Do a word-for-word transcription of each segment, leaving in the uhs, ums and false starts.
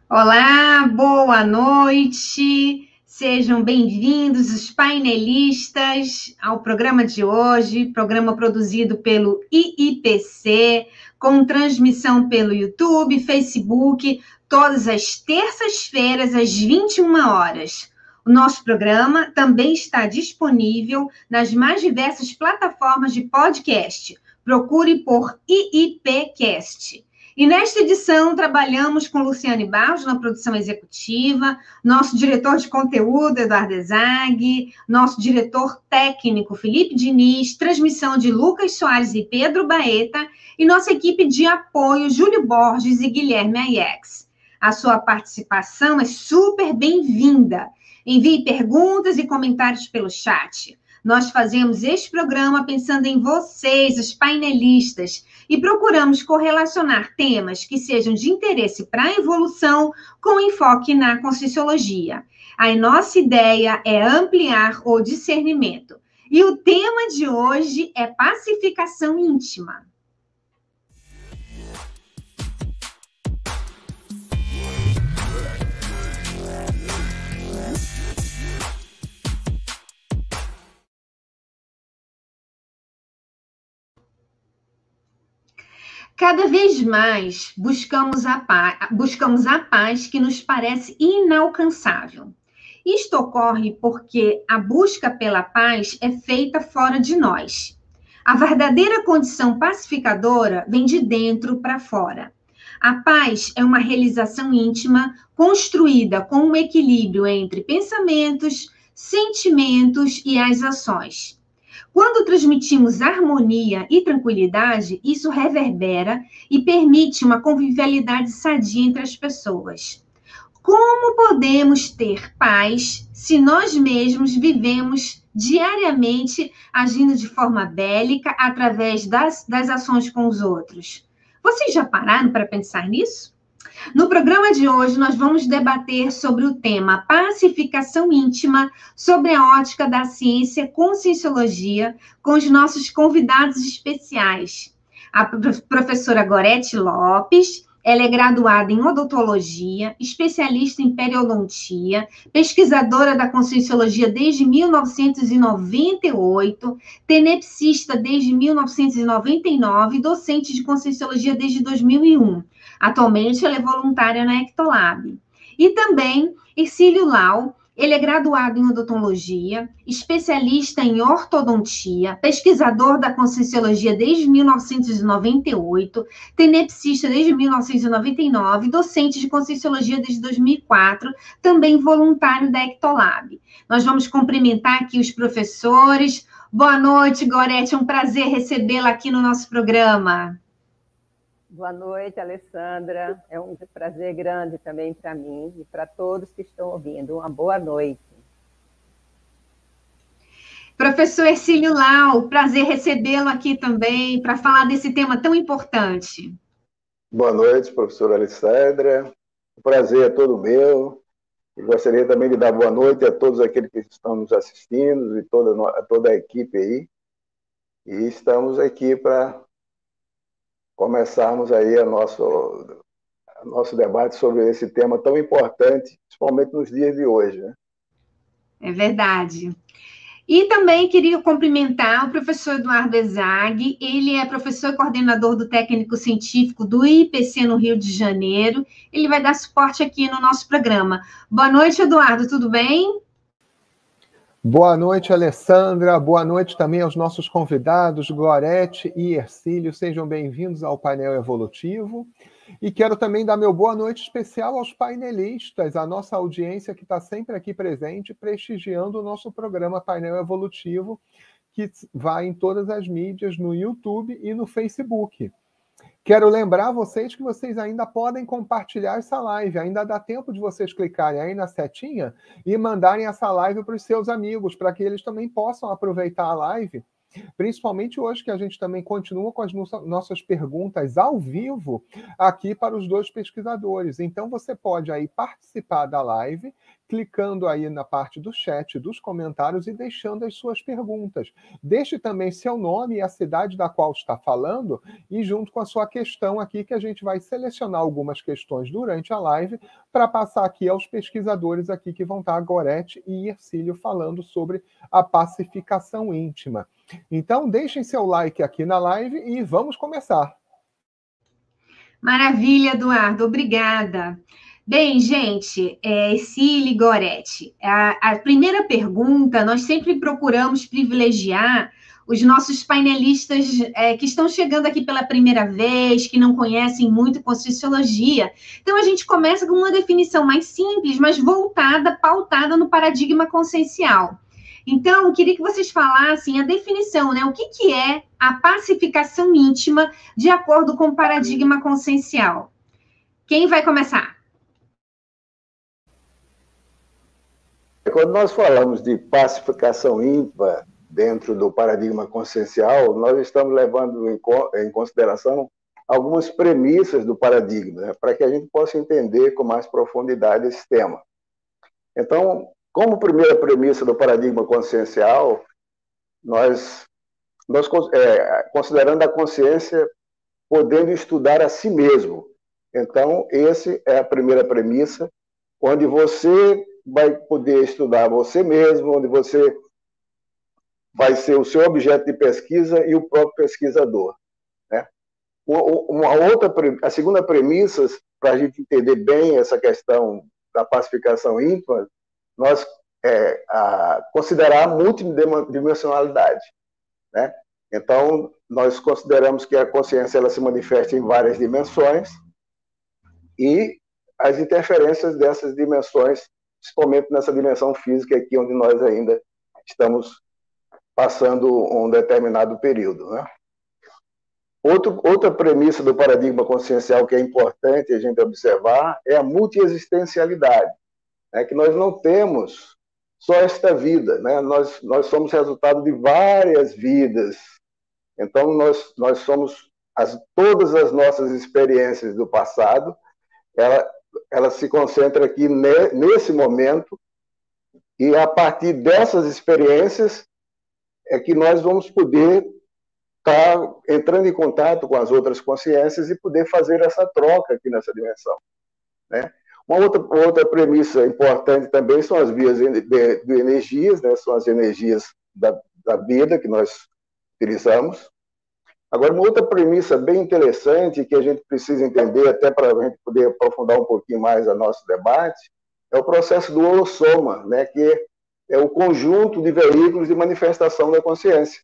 Olá, boa noite. Sejam bem-vindos os painelistas ao programa de hoje, programa produzido pelo I I P C, com transmissão pelo YouTube, Facebook, todas as terças-feiras às vinte e uma horas. O nosso programa também está disponível nas mais diversas plataformas de podcast. Procure por IIPcast. E nesta edição trabalhamos com Luciane Barros na produção executiva, nosso diretor de conteúdo, Eduardo Ezag, nosso diretor técnico, Felipe Diniz, transmissão de Lucas Soares e Pedro Baeta, e nossa equipe de apoio, Júlio Borges e Guilherme Aiex. A sua participação é super bem-vinda. Envie perguntas e comentários pelo chat. Nós fazemos este programa pensando em vocês, os painelistas, e procuramos correlacionar temas que sejam de interesse para a evolução com enfoque na Conscienciologia. A nossa ideia é ampliar o discernimento. E o tema de hoje é pacificação íntima. Cada vez mais buscamos a paz, buscamos a paz que nos parece inalcançável. Isto ocorre porque a busca pela paz é feita fora de nós. A verdadeira condição pacificadora vem de dentro para fora. A paz é uma realização íntima construída com um equilíbrio entre pensamentos, sentimentos e as ações. Quando transmitimos harmonia e tranquilidade, isso reverbera e permite uma convivialidade sadia entre as pessoas. Como podemos ter paz se nós mesmos vivemos diariamente agindo de forma bélica através das, das ações com os outros? Vocês já pararam para pensar nisso? No programa de hoje, nós vamos debater sobre o tema pacificação íntima, sobre a ótica da ciência Conscienciologia, com os nossos convidados especiais. A professora Gorete Lopes, ela é graduada em odontologia, especialista em periodontia, pesquisadora da Conscienciologia desde mil novecentos e noventa e oito, tenepsista desde mil novecentos e noventa e nove e docente de Conscienciologia desde dois mil e um. Atualmente, ela é voluntária na Ectolab. E também, Hercílio Lau, ele é graduado em odontologia, especialista em ortodontia, pesquisador da Conscienciologia desde mil novecentos e noventa e oito, tenepsista desde mil novecentos e noventa e nove, docente de Conscienciologia desde dois mil e quatro, também voluntário da Ectolab. Nós vamos cumprimentar aqui os professores. Boa noite, Gorete, é um prazer recebê-la aqui no nosso programa. Boa noite, Alessandra. É um prazer grande também para mim e para todos que estão ouvindo. Uma boa noite. Professor Hercílio Lau, prazer recebê-lo aqui também para falar desse tema tão importante. Boa noite, professora Alessandra. O prazer é todo meu. E gostaria também de dar boa noite a todos aqueles que estão nos assistindo e toda, toda a equipe aí. E estamos aqui para começarmos aí a nosso, a nosso debate sobre esse tema tão importante, principalmente nos dias de hoje, né? É verdade. E também queria cumprimentar o professor Eduardo Ezag, ele é professor e coordenador do técnico científico do I P C no Rio de Janeiro, ele vai dar suporte aqui no nosso programa. Boa noite, Eduardo, tudo bem? Boa noite, Alessandra. Boa noite também aos nossos convidados, Gorete e Hercílio. Sejam bem-vindos ao painel evolutivo. E quero também dar meu boa noite especial aos painelistas, a nossa audiência que está sempre aqui presente, prestigiando o nosso programa Painel Evolutivo, que vai em todas as mídias, no YouTube e no Facebook. Quero lembrar vocês que vocês ainda podem compartilhar essa live, ainda dá tempo de vocês clicarem aí na setinha e mandarem essa live para os seus amigos, para que eles também possam aproveitar a live Principalmente hoje que a gente também continua com as nossas perguntas ao vivo aqui para os dois pesquisadores. Então você pode aí participar da live, clicando aí na parte do chat, dos comentários e deixando as suas perguntas. Deixe também seu nome e a cidade da qual está falando e junto com a sua questão aqui, que a gente vai selecionar algumas questões durante a live para passar aqui aos pesquisadores aqui que vão estar, Gorete e Hercílio, falando sobre a pacificação íntima. Então, deixem seu like aqui na live e vamos começar. Maravilha, Eduardo, obrigada. Bem, gente, é, Hercílio e Gorete, a, a primeira pergunta, nós sempre procuramos privilegiar os nossos painelistas é, que estão chegando aqui pela primeira vez, que não conhecem muito Conscienciologia. Então, a gente começa com uma definição mais simples, mas voltada, pautada no paradigma consciencial. Então, eu queria que vocês falassem a definição, né? O que, que é a pacificação íntima de acordo com o paradigma consciencial? Quem vai começar? Quando nós falamos de pacificação íntima dentro do paradigma consciencial, nós estamos levando em consideração algumas premissas do paradigma, né, para que a gente possa entender com mais profundidade esse tema. Então, como primeira premissa do paradigma consciencial, nós, nós é, considerando a consciência podendo estudar a si mesmo. Então, essa é a primeira premissa, onde você vai poder estudar você mesmo, onde você vai ser o seu objeto de pesquisa e o próprio pesquisador, né? Uma outra, a segunda premissa, para a gente entender bem essa questão da pacificação íntima, nós é, a, considerar a multidimensionalidade, né? Então, nós consideramos que a consciência ela se manifesta em várias dimensões e as interferências dessas dimensões, principalmente nessa dimensão física aqui, onde nós ainda estamos passando um determinado período, né? Outro, outra premissa do paradigma consciencial que é importante a gente observar é a multiexistencialidade, né? Que nós não temos só esta vida, né? Nós, nós somos resultado de várias vidas. Então, nós, nós somos as, todas as nossas experiências do passado, ela, ela se concentra aqui ne, nesse momento, e a partir dessas experiências é que nós vamos poder estar tá entrando em contato com as outras consciências e poder fazer essa troca aqui nessa dimensão, né? Uma outra, outra premissa importante também são as vias de, de, de energias, né? São as energias da, da vida que nós utilizamos. Agora, uma outra premissa bem interessante que a gente precisa entender, até para a gente poder aprofundar um pouquinho mais o nosso debate, é o processo do holossoma, né? Que é o conjunto de veículos de manifestação da consciência,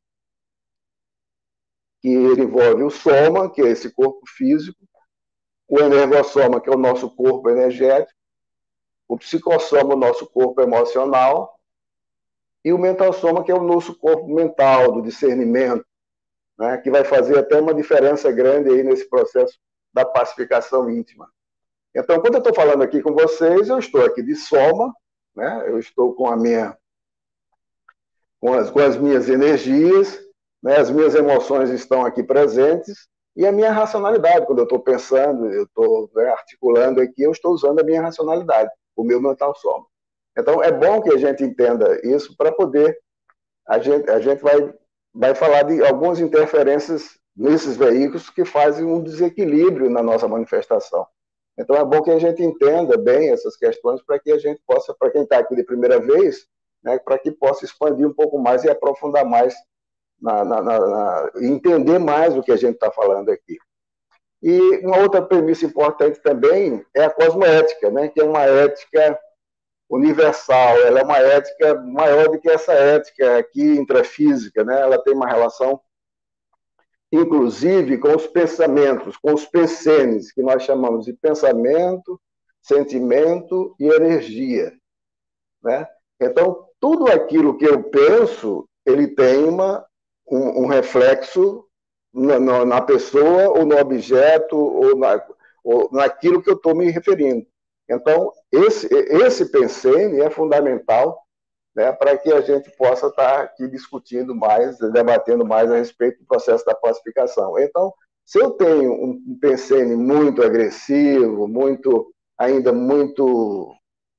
que ele envolve o soma, que é esse corpo físico, o energossoma, que é o nosso corpo energético, o psicossoma, o nosso corpo emocional, e o mentalsoma, que é o nosso corpo mental, do discernimento, né, que vai fazer até uma diferença grande aí nesse processo da pacificação íntima. Então, quando eu estou falando aqui com vocês, eu estou aqui de soma, né, eu estou com a minha, com as, com as minhas energias, né, as minhas emoções estão aqui presentes, e a minha racionalidade, quando eu estou pensando, eu estou, né, articulando aqui, eu estou usando a minha racionalidade, o meu mental soma. Então, é bom que a gente entenda isso para poder, a gente, a gente vai, vai falar de algumas interferências nesses veículos que fazem um desequilíbrio na nossa manifestação. Então, é bom que a gente entenda bem essas questões para que a gente possa, para quem está aqui de primeira vez, né, para que possa expandir um pouco mais e aprofundar mais, na, na, na, na, entender mais o que a gente está falando aqui. E uma outra premissa importante também é a cosmoética, né, que é uma ética universal, ela é uma ética maior do que essa ética aqui intrafísica, né, ela tem uma relação, inclusive, com os pensamentos, com os pensenes, que nós chamamos de pensamento, sentimento e energia, né? Então, tudo aquilo que eu penso, ele tem uma, um, um reflexo na, na, na pessoa, ou no objeto, ou, na, ou naquilo que eu estou me referindo. Então, esse, esse pensene é fundamental, né, para que a gente possa estar aqui discutindo mais, debatendo mais a respeito do processo da pacificação. Então, se eu tenho um P C N muito agressivo, muito, ainda muito,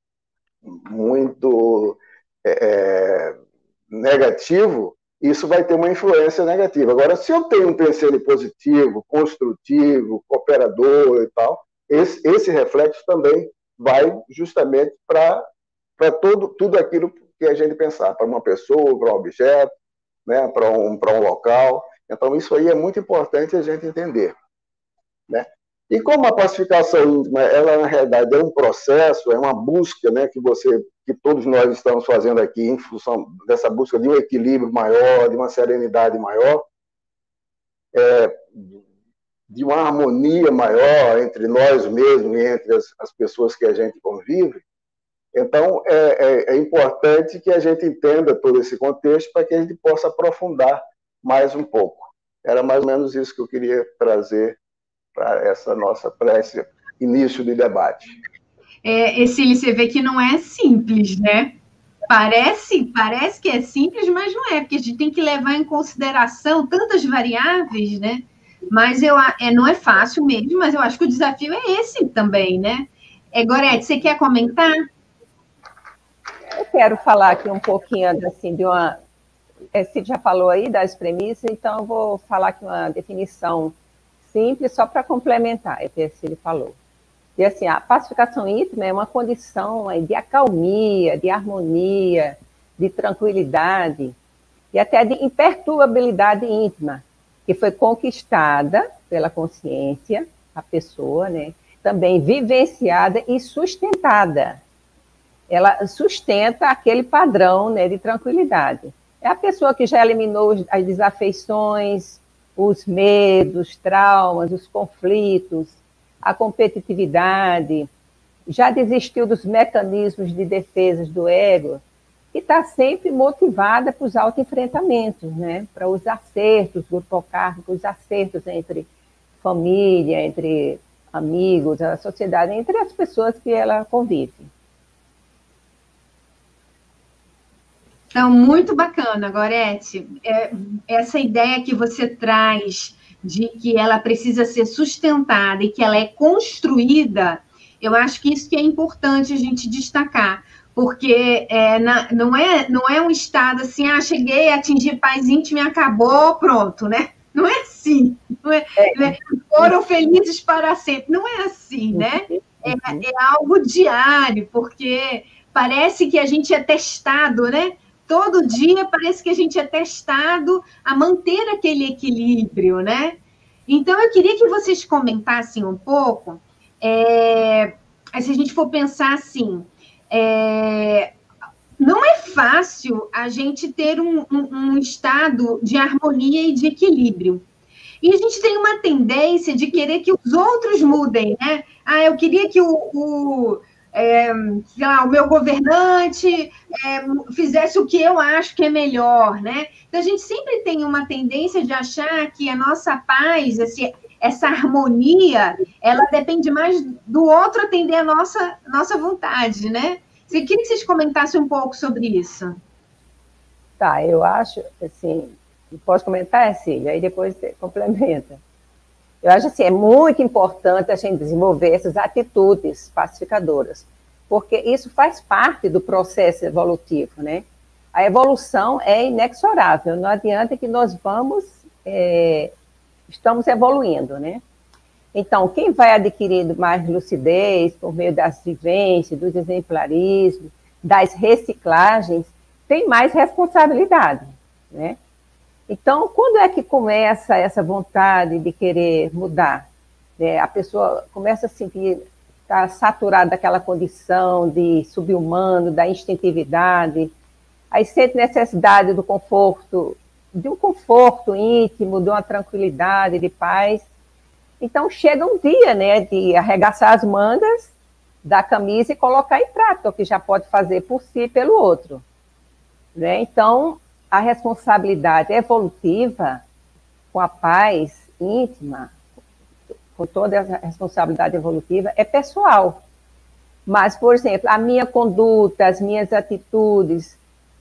muito é, negativo, isso vai ter uma influência negativa. Agora, se eu tenho um P C N positivo, construtivo, cooperador e tal, esse, esse reflexo também vai justamente para tudo, tudo aquilo que a gente pensar, para uma pessoa, para um objeto, né, para um, para um local. Então, isso aí é muito importante a gente entender, né? E como a pacificação íntima, ela na realidade é um processo, é uma busca, né, que você, que todos nós estamos fazendo aqui em função dessa busca de um equilíbrio maior, de uma serenidade maior, é, de uma harmonia maior entre nós mesmos e entre as, as pessoas que a gente convive. Então, é, é, é importante que a gente entenda todo esse contexto para que a gente possa aprofundar mais um pouco. Era mais ou menos isso que eu queria trazer para essa nossa para esse início de debate. É, Ercílio, você vê que não é simples, né? Parece, parece que é simples, mas não é, porque a gente tem que levar em consideração tantas variáveis, né? Mas eu, é, não é fácil mesmo, mas eu acho que o desafio é esse também, né? É, Gorete, você quer comentar? Eu quero falar aqui um pouquinho assim, de uma... Você já falou aí das premissas, então eu vou falar aqui uma definição simples, só para complementar, é o que ele falou. E assim, a pacificação íntima é uma condição de acalmia, de harmonia, de tranquilidade e até de imperturbabilidade íntima, que foi conquistada pela consciência, a pessoa, né? Também vivenciada e sustentada. Ela sustenta aquele padrão, né, de tranquilidade. É a pessoa que já eliminou as desafeições, os medos, os traumas, os conflitos, a competitividade, já desistiu dos mecanismos de defesa do ego e está sempre motivada para os autoenfrentamentos, né? Para os acertos grupocármicos, os acertos entre família, entre amigos, a sociedade, entre as pessoas que ela convive. Então, muito bacana, Gorete. É, essa ideia que você traz de que ela precisa ser sustentada e que ela é construída, eu acho que isso que é importante a gente destacar, porque é, na, não, é, não é um estado assim, ah, cheguei, atingi paz íntima e acabou, pronto, né? Não é assim. Não é, é. Não é, foram felizes para sempre. Não é assim, né? É, é algo diário, porque parece que a gente é testado, né? Todo dia parece que a gente é testado a manter aquele equilíbrio, né? Então, eu queria que vocês comentassem um pouco, é, se a gente for pensar assim, é, não é fácil a gente ter um, um, um estado de harmonia e de equilíbrio. E a gente tem uma tendência de querer que os outros mudem, né? Ah, eu queria que o... o É, sei lá, o meu governante é, fizesse o que eu acho que é melhor, né? Então, a gente sempre tem uma tendência de achar que a nossa paz, esse, essa harmonia, ela depende mais do outro atender a nossa, nossa vontade, né? Eu queria que vocês comentassem um pouco sobre isso. Tá, eu acho, assim, posso comentar, Cília? Aí depois você complementa. Eu acho assim, é muito importante a gente desenvolver essas atitudes pacificadoras, porque isso faz parte do processo evolutivo, né? A evolução é inexorável, não adianta que nós vamos, é, estamos evoluindo, né? Então, quem vai adquirindo mais lucidez por meio das vivências, dos exemplarismos, das reciclagens, tem mais responsabilidade, né? Então, quando é que começa essa vontade de querer mudar? É, a pessoa começa a sentir, está saturada daquela condição de subhumano, da instintividade, aí sente necessidade do conforto, de um conforto íntimo, de uma tranquilidade, de paz. Então, chega um dia, né, de arregaçar as mangas da camisa e colocar em prática o que já pode fazer por si e pelo outro, né? Então, a responsabilidade evolutiva com a paz íntima, com toda a responsabilidade evolutiva, é pessoal. Mas, por exemplo, a minha conduta, as minhas atitudes,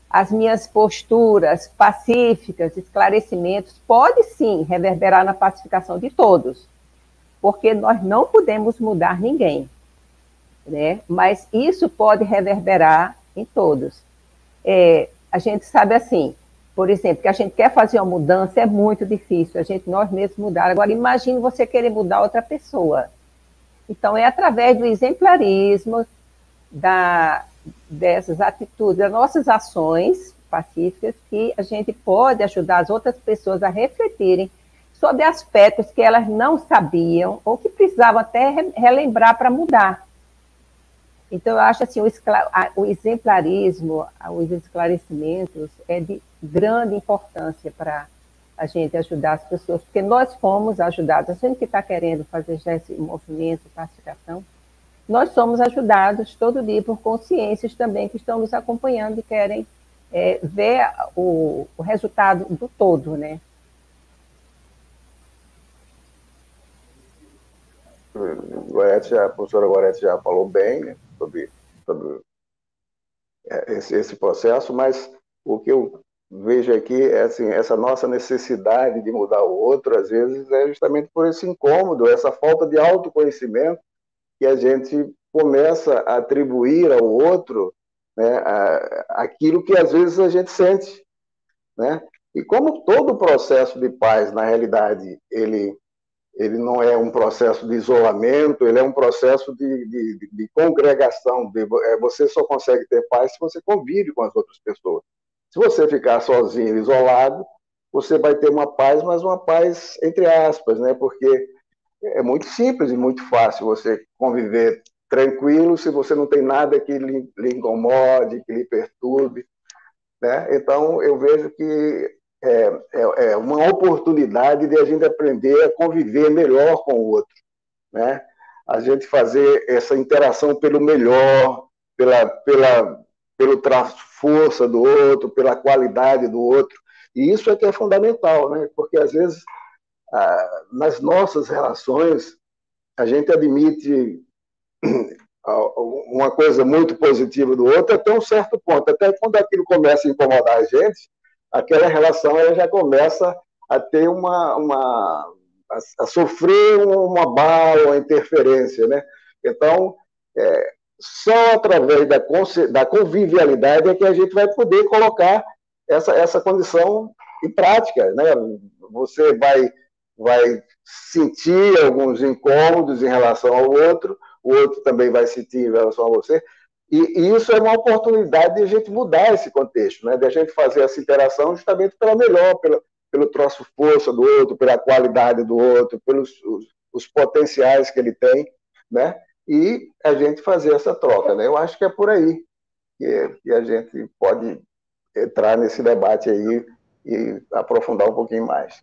as minhas posturas pacíficas, esclarecimentos, pode sim reverberar na pacificação de todos, porque nós não podemos mudar ninguém, né? Mas isso pode reverberar em todos. É, a gente sabe assim, por exemplo, que a gente quer fazer uma mudança, é muito difícil, a gente nós mesmos mudar. Agora, imagine você querer mudar outra pessoa. Então, é através do exemplarismo, da, dessas atitudes, das nossas ações pacíficas, que a gente pode ajudar as outras pessoas a refletirem sobre aspectos que elas não sabiam ou que precisavam até relembrar para mudar. Então, eu acho assim, o, o exemplarismo, os esclarecimentos é de grande importância para a gente ajudar as pessoas, porque nós fomos ajudados, a gente que está querendo fazer já esse movimento de pacificação, nós somos ajudados todo dia por consciências também que estão nos acompanhando e querem é, ver o, o resultado do todo, né? A professora Gorete já falou bem, né, sobre, sobre esse, esse processo, mas o que eu vejo aqui é assim, essa nossa necessidade de mudar o outro, às vezes, é justamente por esse incômodo, essa falta de autoconhecimento que a gente começa a atribuir ao outro, né, a, aquilo que às vezes a gente sente, né? E como todo processo de paz, na realidade, ele, ele não é um processo de isolamento, ele é um processo de, de, de congregação. De, você só consegue ter paz se você convive com as outras pessoas. Se você ficar sozinho, isolado, você vai ter uma paz, mas uma paz entre aspas, né? Porque é muito simples e muito fácil você conviver tranquilo se você não tem nada que lhe, lhe incomode, que lhe perturbe, né? Então, eu vejo que é, é, é uma oportunidade de a gente aprender a conviver melhor com o outro, né? A gente fazer essa interação pelo melhor, pela, pela, pelo traço força do outro, pela qualidade do outro. E isso é que é fundamental, né? Porque, às vezes, ah, nas nossas relações, a gente admite uma coisa muito positiva do outro até um certo ponto. Até quando aquilo começa a incomodar a gente, aquela relação ela já começa a ter uma... uma a, a sofrer uma bala, uma interferência, né? Então, é, só através da, da convivialidade é que a gente vai poder colocar essa, essa condição em prática, né? Você vai, vai sentir alguns incômodos em relação ao outro, o outro também vai sentir em relação a você, e, e isso é uma oportunidade de a gente mudar esse contexto, né? De a gente fazer essa interação justamente pela melhor, pela, pelo troço força do outro, pela qualidade do outro, pelos os, os potenciais que ele tem, né? E a gente fazer essa troca, né? Eu acho que é por aí que, que a gente pode entrar nesse debate aí e aprofundar um pouquinho mais.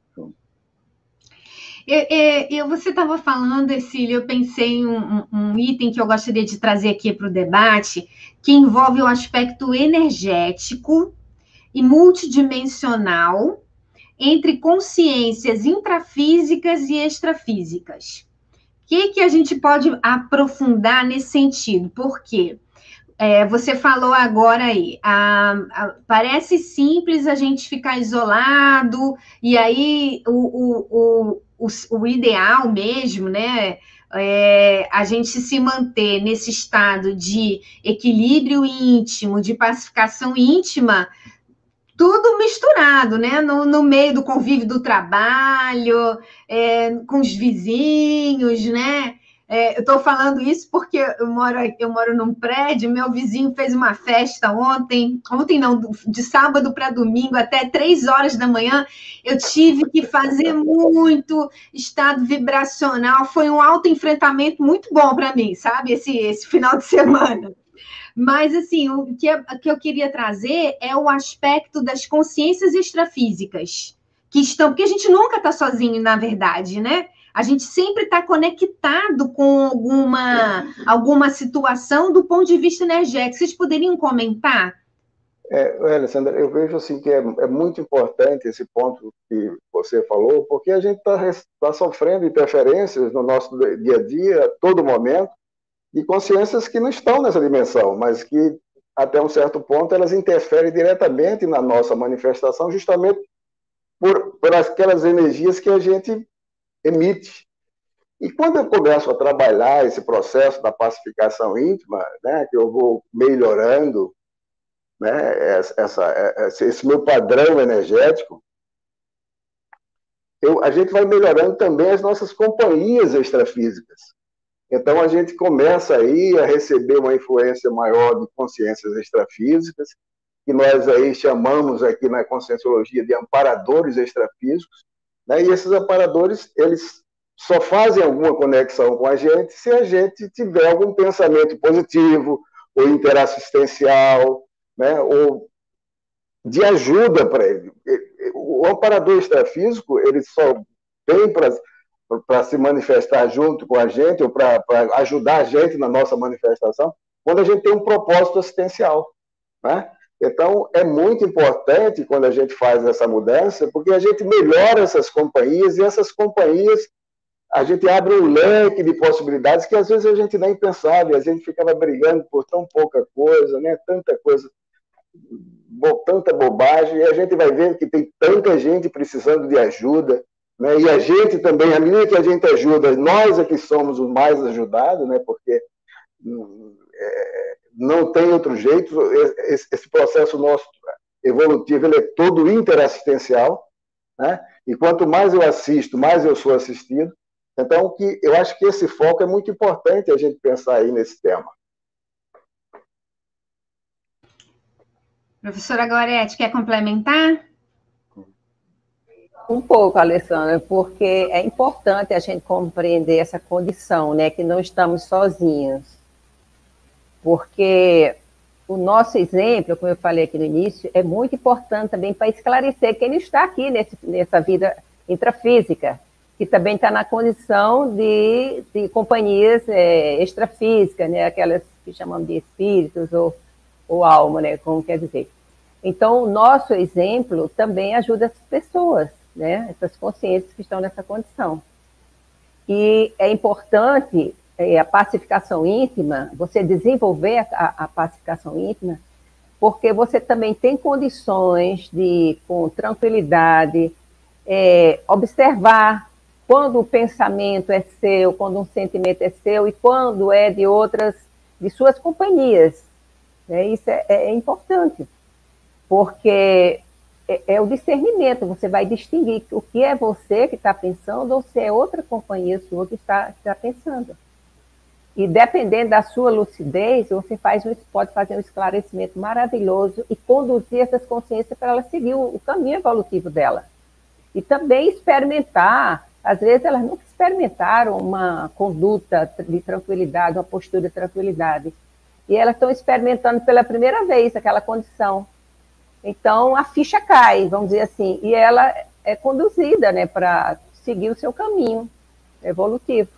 Eu, eu, você estava falando, Ercílio, eu pensei em um, um item que eu gostaria de trazer aqui para o debate, que envolve o aspecto energético e multidimensional entre consciências intrafísicas e extrafísicas. O que, que a gente pode aprofundar nesse sentido? Por quê? É, você falou agora aí, a, a, parece simples a gente ficar isolado, e aí o, o, o, o, o ideal mesmo, né, é a gente se manter nesse estado de equilíbrio íntimo, de pacificação íntima, tudo misturado, né, no, no meio do convívio do trabalho, é, com os vizinhos, né. É, eu estou falando isso porque eu moro, eu moro num prédio, meu vizinho fez uma festa ontem, ontem não, de sábado para domingo, até três horas da manhã, eu tive que fazer muito estado vibracional, foi um autoenfrentamento muito bom para mim, sabe, esse, esse final de semana. Mas, assim, o que, o que eu queria trazer é o aspecto das consciências extrafísicas, que estão, porque a gente nunca está sozinho, na verdade, né? A gente sempre está conectado com alguma, alguma situação do ponto de vista energético. Vocês poderiam comentar? É, Alessandra, eu vejo assim que é, é muito importante esse ponto que você falou, porque a gente está tá sofrendo interferências no nosso dia a dia, a todo momento, de consciências que não estão nessa dimensão, mas que até um certo ponto, elas interferem diretamente na nossa manifestação, justamente por, por aquelas energias que a gente emite. E quando eu começo a trabalhar esse processo da pacificação íntima, né, que eu vou melhorando, né, essa, esse meu padrão energético, eu, a gente vai melhorando também as nossas companhias extrafísicas. Então, a gente começa aí a receber uma influência maior de consciências extrafísicas, que nós aí chamamos aqui na Conscienciologia de amparadores extrafísicos, né? E esses amparadores, eles só fazem alguma conexão com a gente se a gente tiver algum pensamento positivo, ou interassistencial, né? Ou de ajuda para ele. O amparador extrafísico, ele só vem para para se manifestar junto com a gente, ou para ajudar a gente na nossa manifestação, quando a gente tem um propósito assistencial, né? Então, é muito importante quando a gente faz essa mudança, porque a gente melhora essas companhias, e essas companhias, a gente abre um leque de possibilidades que às vezes a gente nem pensava, e a gente ficava brigando por tão pouca coisa, né? Tanta coisa, tanta bobagem, e a gente vai vendo que tem tanta gente precisando de ajuda, né? E a gente também, à medida que a gente ajuda, nós é que somos os mais ajudados, né? Porque é, não tem outro jeito. Esse, esse processo nosso evolutivo, ele é todo interassistencial, né? E quanto mais eu assisto, mais eu sou assistido. Então, que, eu acho que esse foco é muito importante a gente pensar aí nesse tema. Professora Gorete, quer complementar? Um pouco, Alessandra, porque é importante a gente compreender essa condição, né, que não estamos sozinhos. Porque o nosso exemplo, como eu falei aqui no início, é muito importante também para esclarecer quem está aqui nesse, nessa vida intrafísica, que também está na condição de, de companhias é, extrafísicas, né, aquelas que chamamos de espíritos ou, ou alma, né, como quer dizer. Então, o nosso exemplo também ajuda as pessoas, né, essas consciências que estão nessa condição. E é importante é, a pacificação íntima, você desenvolver a, a pacificação íntima, porque você também tem condições de, com tranquilidade, é, observar quando o pensamento é seu, quando um sentimento é seu e quando é de outras, de suas companhias. Né? Isso é, é importante, porque é, é o discernimento, você vai distinguir o que é você que está pensando ou se é outra companhia sua que está, está pensando. E dependendo da sua lucidez, você faz, pode fazer um esclarecimento maravilhoso e conduzir essas consciências para ela seguir o, o caminho evolutivo dela. E também experimentar, às vezes elas nunca experimentaram uma conduta de tranquilidade, uma postura de tranquilidade. E elas estão experimentando pela primeira vez aquela condição. Então, a ficha cai, vamos dizer assim, e ela é conduzida, né, para seguir o seu caminho evolutivo.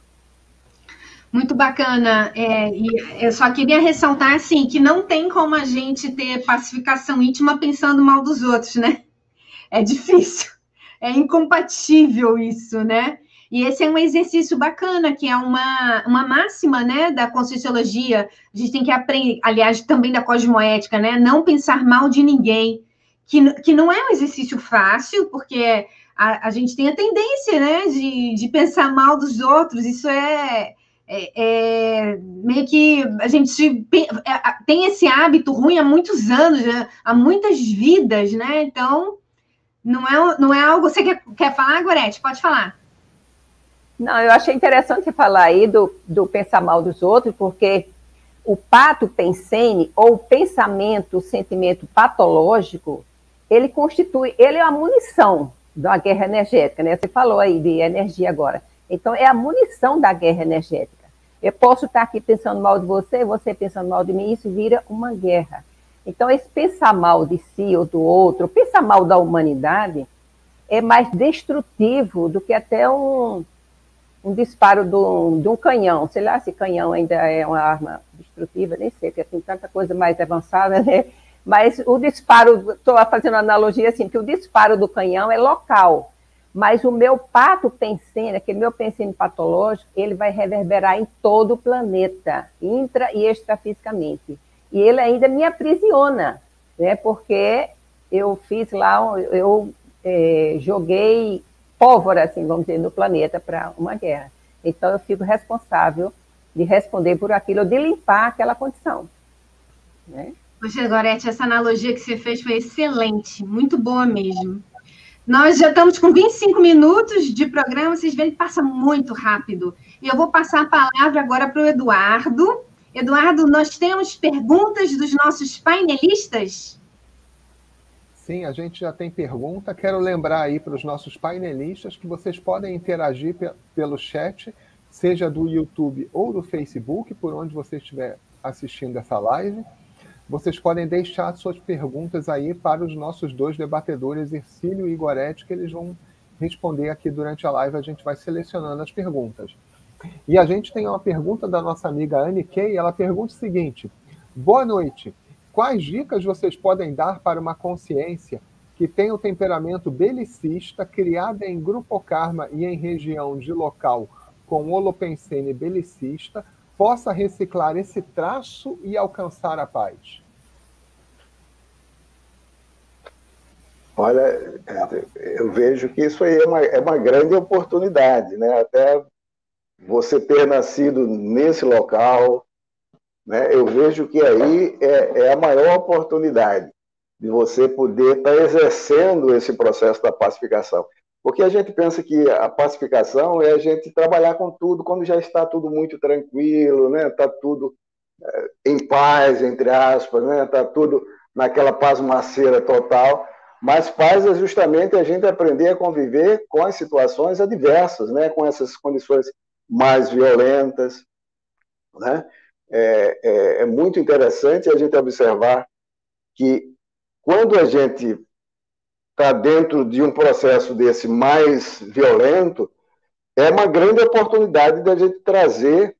Muito bacana. É, e eu só queria ressaltar, assim, que não tem como a gente ter pacificação íntima pensando mal dos outros, né? É difícil. É incompatível isso, né? E esse é um exercício bacana, que é uma, uma máxima, né, da Conscienciologia. A gente tem que aprender, aliás, também da cosmoética, né? Não pensar mal de ninguém, que, que não é um exercício fácil, porque a, a gente tem a tendência, né, de, de pensar mal dos outros. Isso é, é, é meio que a gente tem esse hábito ruim há muitos anos, né? Há muitas vidas, né? Então, não é, não é algo... Você quer, quer falar, Gorete? Pode falar. Não, eu achei interessante falar aí do, do pensar mal dos outros, porque o pato pensene, ou pensamento, o sentimento patológico, ele constitui, ele é a munição da guerra energética, né? Você falou aí de energia agora. Então, é a munição da guerra energética. Eu posso estar aqui pensando mal de você, você pensando mal de mim, isso vira uma guerra. Então, esse pensar mal de si ou do outro, pensar mal da humanidade, é mais destrutivo do que até um... um disparo de um, de um canhão, sei lá se canhão ainda é uma arma destrutiva, nem sei, porque tem tanta coisa mais avançada, né? Mas o disparo, estou fazendo uma analogia assim, que o disparo do canhão é local, mas o meu pato pensene, aquele meu pensene patológico, ele vai reverberar em todo o planeta, intra e extrafisicamente. e ele ainda me aprisiona, né? Porque eu fiz lá, eu é, joguei pólvora, assim, vamos dizer, no planeta para uma guerra. Então, eu fico responsável de responder por aquilo, de limpar aquela condição. Né? Poxa, Gorete, essa analogia que você fez foi excelente, muito boa mesmo. Nós já estamos com vinte e cinco minutos de programa, vocês veem que passa muito rápido. E eu vou passar a palavra agora para o Eduardo. Eduardo, nós temos perguntas dos nossos painelistas? Sim, a gente já tem pergunta. Quero lembrar aí para os nossos painelistas que vocês podem interagir pe- pelo chat, seja do YouTube ou do Facebook, por onde você estiver assistindo essa live. Vocês podem deixar suas perguntas aí para os nossos dois debatedores, Hercílio e Gorete, que eles vão responder aqui durante a live. A gente vai selecionando as perguntas. E a gente tem uma pergunta da nossa amiga Anne Kay. Ela pergunta o seguinte: boa noite. Quais dicas vocês podem dar para uma consciência que tem o temperamento belicista, criada em grupo karma e em região de local com holopensene belicista, possa reciclar esse traço e alcançar a paz? Olha, eu vejo que isso aí é uma, é uma grande oportunidade, né? Até você ter nascido nesse local, né? Eu vejo que aí é, é a maior oportunidade de você poder estar exercendo esse processo da pacificação. Porque a gente pensa que a pacificação é a gente trabalhar com tudo quando já está tudo muito tranquilo, né? Está tudo é, em paz, entre aspas, né? Está tudo naquela pasmaceira total. Mas paz é justamente a gente aprender a conviver com as situações adversas, né? Com essas condições mais violentas, né? É, é, é muito interessante a gente observar que quando a gente está dentro de um processo desse mais violento, é uma grande oportunidade da gente trazer,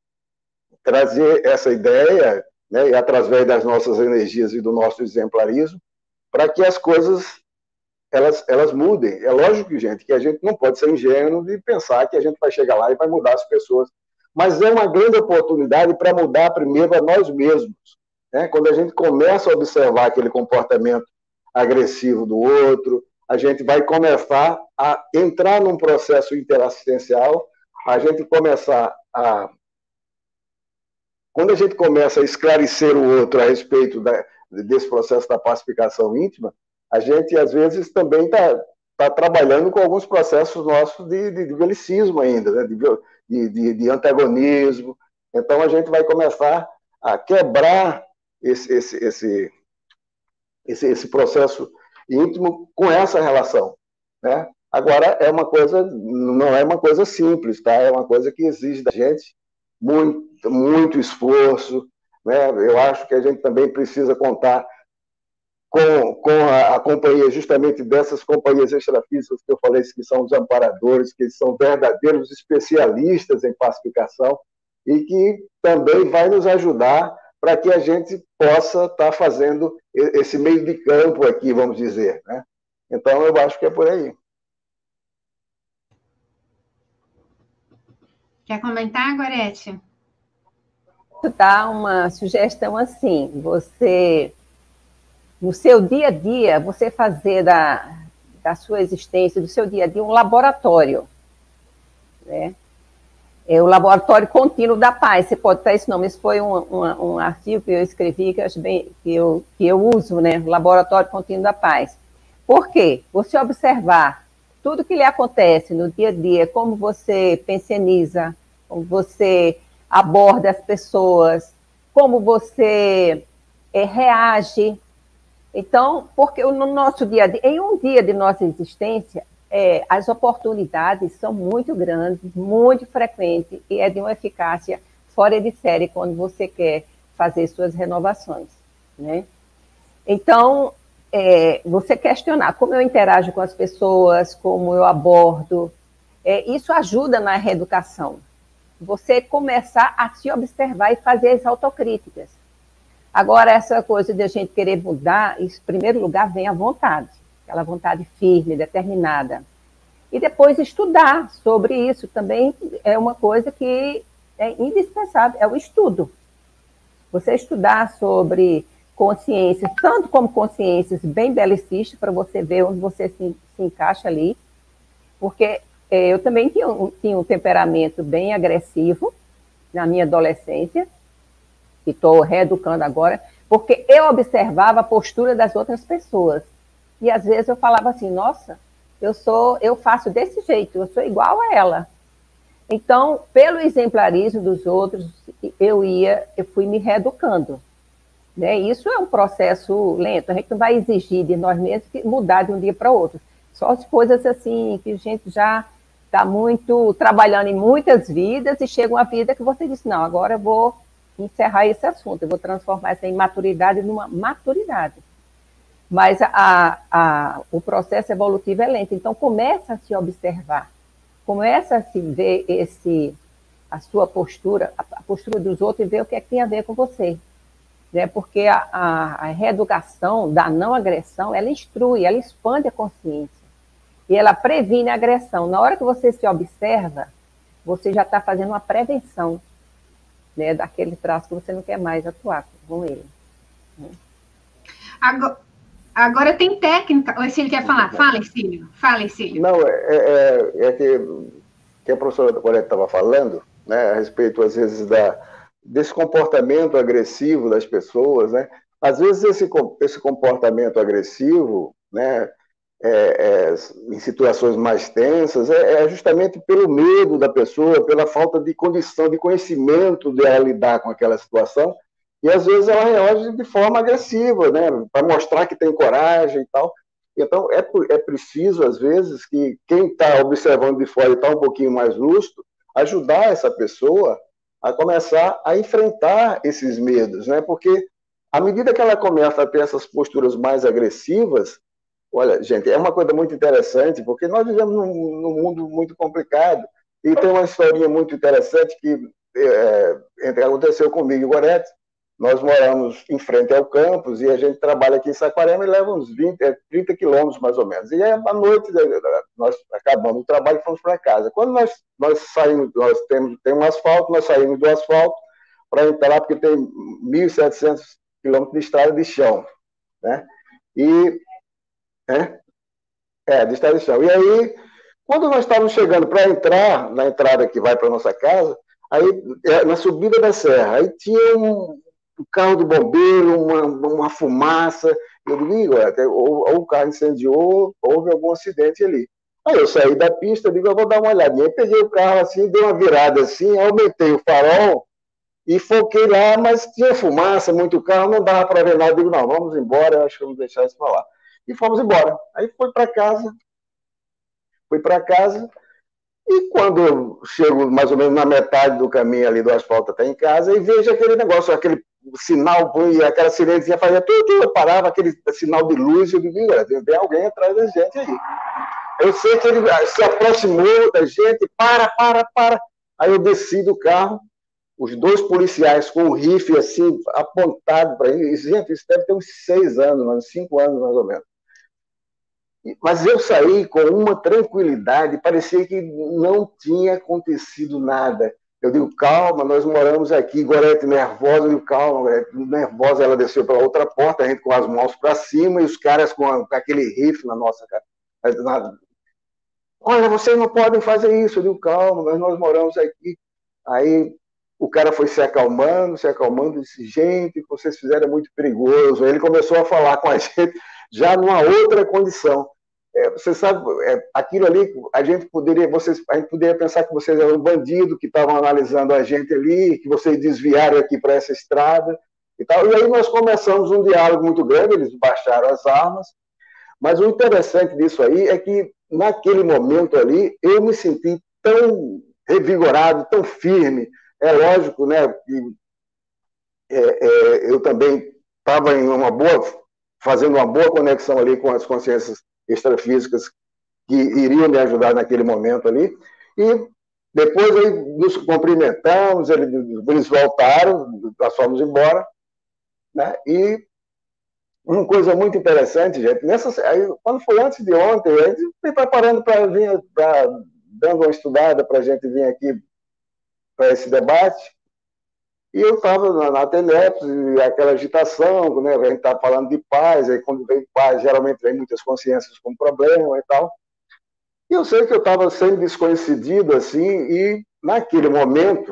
trazer essa ideia, né, e através das nossas energias e do nosso exemplarismo, para que as coisas elas, elas mudem. É lógico, gente, que a gente não pode ser ingênuo de pensar que a gente vai chegar lá e vai mudar as pessoas, mas é uma grande oportunidade para mudar primeiro a nós mesmos. Né? Quando a gente começa a observar aquele comportamento agressivo do outro, a gente vai começar a entrar num processo interassistencial, a gente começar a... Quando a gente começa a esclarecer o outro a respeito da, desse processo da pacificação íntima, a gente, às vezes, também está tá trabalhando com alguns processos nossos de, de, de belicismo ainda, né? de, de, de antagonismo. Então, a gente vai começar a quebrar esse, esse, esse, esse, esse processo íntimo com essa relação. Né? Agora, é uma coisa, não é uma coisa simples, tá? É uma coisa que exige da gente muito, muito esforço. Né? Eu acho que a gente também precisa contar com, com a, a companhia justamente dessas companhias extrafísicas que eu falei, que são os amparadores, que são verdadeiros especialistas em pacificação e que também vai nos ajudar para que a gente possa estar fazendo esse meio de campo aqui, vamos dizer. Né? Então, eu acho que é por aí. Quer comentar, Gorete? Dá uma sugestão assim, você, no seu dia a dia, você fazer da, da sua existência, do seu dia a dia, um laboratório, né? É o laboratório contínuo da paz, você pode ter esse nome, esse foi um, um, um artigo que eu escrevi, que eu, acho bem, que eu, que eu uso, né? Laboratório contínuo da paz. Por quê? Você observar tudo que lhe acontece no dia a dia, como você pensioniza, como você aborda as pessoas, como você é, reage. Então, porque no nosso dia a dia, em um dia de nossa existência, é, as oportunidades são muito grandes, muito frequentes, e é de uma eficácia fora de série quando você quer fazer suas renovações. Né? Então, é, você questionar como eu interajo com as pessoas, como eu abordo, é, isso ajuda na reeducação. Você começar a se observar e fazer as autocríticas. Agora, essa coisa de a gente querer mudar, em primeiro lugar, vem a vontade, aquela vontade firme, determinada. E depois estudar sobre isso também é uma coisa que é indispensável, é o estudo. Você estudar sobre consciências, tanto como consciências bem belicistas, para você ver onde você se, se encaixa ali, porque é, eu também tinha um, tinha um temperamento bem agressivo na minha adolescência, e estou reeducando agora, porque eu observava a postura das outras pessoas. E às vezes eu falava assim, nossa, eu sou, eu faço desse jeito, eu sou igual a ela. Então, pelo exemplarismo dos outros, eu ia, eu fui me reeducando. Né? Isso é um processo lento, a gente não vai exigir de nós mesmos que mudar de um dia para o outro. Só as coisas assim, que a gente já está muito, trabalhando em muitas vidas, e chega uma vida que você diz, não, agora eu vou encerrar esse assunto, eu vou transformar essa imaturidade numa maturidade. Mas a, a, o processo evolutivo é lento, então começa a se observar, começa a se ver esse, a sua postura, a postura dos outros, e ver o que é que tem a ver com você. Né? Porque a, a, a reeducação da não agressão, ela instrui, ela expande a consciência, e ela previne a agressão. Na hora que você se observa, você já está fazendo uma prevenção, né, daquele traço que você não quer mais atuar com ele. Agora, agora tem técnica. O Ercílio quer falar? Fala, Ercílio. Fala, Ercílio. Não, é, é, é que, que a professora Gorete estava falando, né, a respeito, às vezes, da, desse comportamento agressivo das pessoas, né? Às vezes esse, esse comportamento agressivo, né, é, é, em situações mais tensas, é, é justamente pelo medo da pessoa, pela falta de condição, de conhecimento de ela lidar com aquela situação, e às vezes ela reage de forma agressiva, né, para mostrar que tem coragem e tal. Então, é, é preciso, às vezes, que quem está observando de fora e está um pouquinho mais lúcido, ajudar essa pessoa a começar a enfrentar esses medos, né? Porque à medida que ela começa a ter essas posturas mais agressivas, olha, gente, é uma coisa muito interessante, porque nós vivemos num, num mundo muito complicado, e tem uma historinha muito interessante que é, aconteceu comigo e o Gorete. Nós moramos em frente ao campus, e a gente trabalha aqui em Saquarema e leva uns vinte, trinta quilômetros mais ou menos. E aí, à noite, nós acabamos o trabalho e fomos para casa. Quando nós, nós saímos, nós temos, tem um asfalto, nós saímos do asfalto para entrar lá, porque tem mil e setecentos quilômetros de estrada de chão, né? E É, é de estrada de chão. E aí, quando nós estávamos chegando para entrar na entrada que vai para a nossa casa, aí, na subida da serra, aí tinha um, um carro de bombeiro, uma, uma fumaça. Eu digo, ou, ou o carro incendiou, houve algum acidente ali. Aí eu saí da pista, digo, eu vou dar uma olhadinha. Aí peguei o carro assim, dei uma virada assim, aumentei o farol e foquei lá, mas tinha fumaça, muito carro, não dava para ver nada. Eu digo, não, vamos embora, acho que vamos deixar isso para lá. E fomos embora. Aí fui para casa, fui para casa, e quando eu chego mais ou menos na metade do caminho ali do asfalto até em casa, e vejo aquele negócio, aquele sinal, aquela sirenezinha fazia tudo, eu parava, aquele sinal de luz, eu digo, tem alguém atrás da gente aí. Eu sei que ele se aproximou da gente, para, para, para. Aí eu desci do carro, os dois policiais com o rifle assim, apontado para ele. Gente, isso deve ter uns seis anos, uns cinco anos mais ou menos. Mas eu saí com uma tranquilidade, parecia que não tinha acontecido nada. Eu digo, calma, nós moramos aqui, Gorete nervosa, eu digo, calma, Gorete, nervosa, ela desceu pela outra porta, a gente com as mãos para cima, e os caras com, a, com aquele rifle na nossa cara. Olha, vocês não podem fazer isso. Eu digo, calma, mas nós moramos aqui. Aí o cara foi se acalmando, se acalmando, disse, gente, o que vocês fizeram é muito perigoso. Aí ele começou a falar com a gente já numa outra condição. É, você sabe, é, aquilo ali, a gente poderia, vocês, a gente poderia pensar que vocês eram um bandido, que estavam analisando a gente ali, que vocês desviaram aqui para essa estrada e tal. E aí nós começamos um diálogo muito grande, eles baixaram as armas. Mas o interessante disso aí é que, naquele momento ali, eu me senti tão revigorado, tão firme. É lógico, né, que é, é, eu também estava em uma boa, fazendo uma boa conexão ali com as consciências extrafísicas que iriam me ajudar naquele momento ali. E depois aí nos cumprimentamos, eles, eles voltaram, nós fomos embora, né, e uma coisa muito interessante, gente, nessa, aí, quando foi antes de ontem, a gente foi preparando para vir, pra, dando uma estudada para a gente vir aqui para esse debate, E eu estava na, na Tenepes, aquela agitação, né? A gente está falando de paz, aí quando vem paz, geralmente vem muitas consciências com problema e tal. E eu sei que eu estava sendo descoincidido, assim, e naquele momento,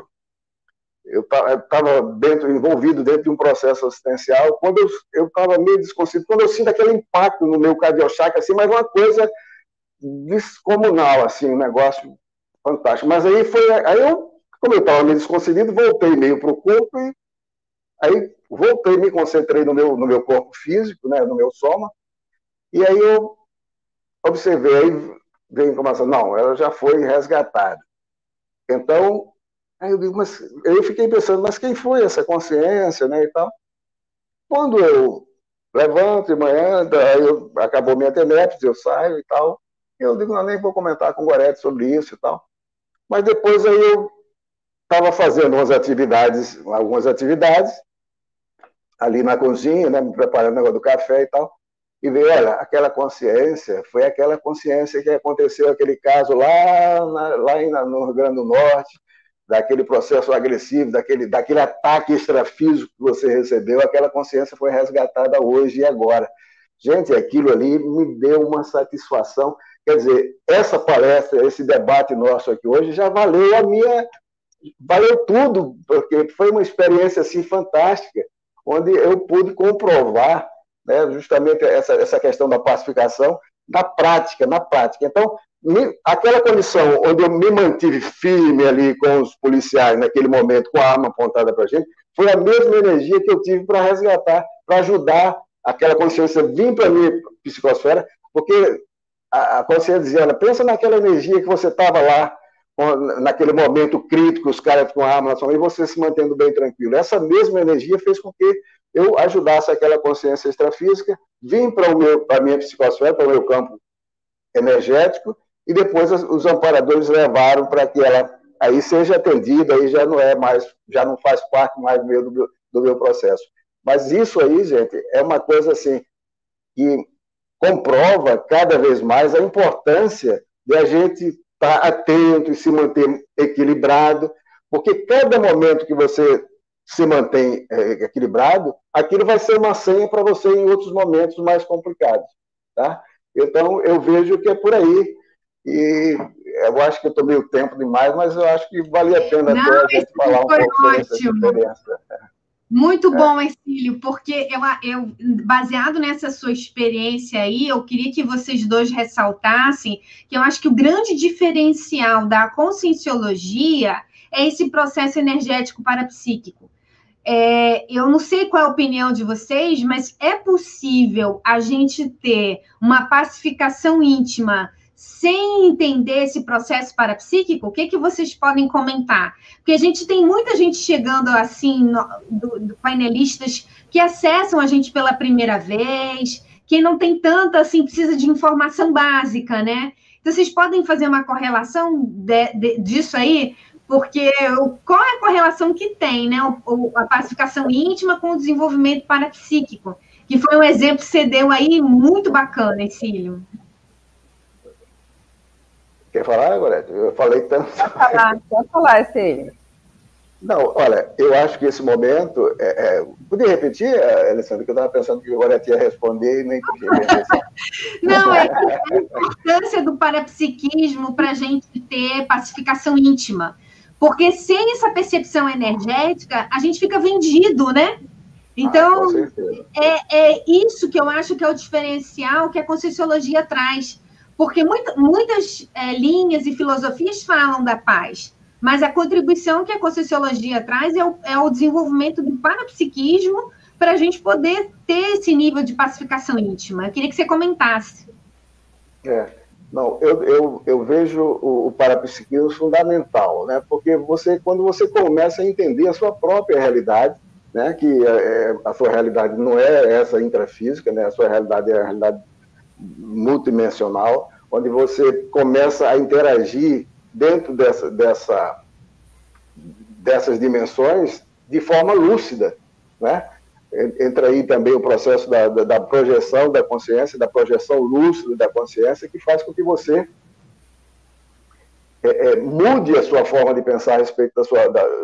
eu estava dentro, envolvido dentro de um processo assistencial, quando eu estava meio descoincidido, quando eu sinto aquele impacto no meu cardiochakra, assim, mas uma coisa descomunal, assim, um negócio fantástico. Mas aí foi, aí eu, como eu estava meio desconcedido, voltei meio para o corpo e aí voltei, me concentrei no meu, no meu corpo físico, né, no meu soma, e aí eu observei, aí veio a informação, não, ela já foi resgatada. Então, aí eu digo, mas eu fiquei pensando, mas quem foi essa consciência, né, e tal? Quando eu levanto de manhã, aí eu, acabou minha Tenepes, eu saio e tal, eu digo, não, nem vou comentar com o Gorete sobre isso e tal. Mas depois aí eu estava fazendo umas atividades, algumas atividades, ali na cozinha, né, me preparando o negócio do café e tal, e veio, olha, aquela consciência, foi aquela consciência que aconteceu aquele caso lá, na, lá no Rio Grande do Norte, daquele processo agressivo, daquele, daquele ataque extrafísico que você recebeu, aquela consciência foi resgatada hoje e agora. Gente, aquilo ali me deu uma satisfação. Quer dizer, essa palestra, esse debate nosso aqui hoje já valeu a minha... Valeu tudo, porque foi uma experiência assim, fantástica, onde eu pude comprovar, né, justamente essa, essa questão da pacificação na prática, na prática. Então, me, aquela condição onde eu me mantive firme ali com os policiais naquele momento, com a arma apontada para a gente, foi a mesma energia que eu tive para resgatar, para ajudar aquela consciência a vir para a minha psicosfera, porque a, a consciência dizia, olha, pensa naquela energia que você estava lá, naquele momento crítico, os caras com a arma na sua mão, e você se mantendo bem tranquilo. Essa mesma energia fez com que eu ajudasse aquela consciência extrafísica, vim para a minha psicosfera, para o meu campo energético, e depois os amparadores levaram para que ela aí seja atendida, aí já não é mais, já não faz parte mais do meu, do meu processo. Mas isso aí, gente, é uma coisa assim que comprova cada vez mais a importância de a gente estar atento e se manter equilibrado, porque cada momento que você se mantém é, equilibrado, aquilo vai ser uma senha para você em outros momentos mais complicados, tá? Então, eu vejo que é por aí, e eu acho que eu tomei o tempo demais, mas eu acho que valia a pena Não, até a gente falar um pouco sobre essa diferença. Muito bom, Hercílio, porque eu, eu, baseado nessa sua experiência aí, eu queria que vocês dois ressaltassem que eu acho que o grande diferencial da conscienciologia é esse processo energético parapsíquico. É, eu não sei qual é a opinião de vocês, mas é possível a gente ter uma pacificação íntima sem entender esse processo parapsíquico? O que, que vocês podem comentar? Porque a gente tem muita gente chegando assim, no, do, do painelistas que acessam a gente pela primeira vez, quem não tem tanta, assim, precisa de informação básica, né? Então, vocês podem fazer uma correlação de, de, disso aí? Porque qual é a correlação que tem, né? O, a pacificação íntima com o desenvolvimento parapsíquico, que foi um exemplo que você deu aí muito bacana, Hercílio. Quer falar, Gorete? Eu falei tanto. Pode falar, pode falar, Hercílio. Não, olha, eu acho que esse momento... É, é, podia repetir, Alessandra, que eu estava pensando que o Gorete ia responder e nem podia responder. Não, é a importância do parapsiquismo para a gente ter pacificação íntima. Porque sem essa percepção energética, a gente fica vendido, né? Então, ah, é, é isso que eu acho que é o diferencial que a Conscienciologia traz. Porque muita, muitas é, linhas e filosofias falam da paz, mas a contribuição que a Conscienciologia traz é o, é o desenvolvimento do parapsiquismo para a gente poder ter esse nível de pacificação íntima. Eu queria que você comentasse. É. Não, eu, eu, eu vejo o, o parapsiquismo fundamental, né? Porque você, quando você começa a entender a sua própria realidade, né? Que é, a sua realidade não é essa intrafísica, né? A sua realidade é a realidade multidimensional, onde você começa a interagir dentro dessa, dessa, dessas dimensões de forma lúcida, né? Entra aí também o processo da, da, da projeção da consciência, da projeção lúcida da consciência, que faz com que você é, é, mude a sua forma de pensar a respeito da sua, da,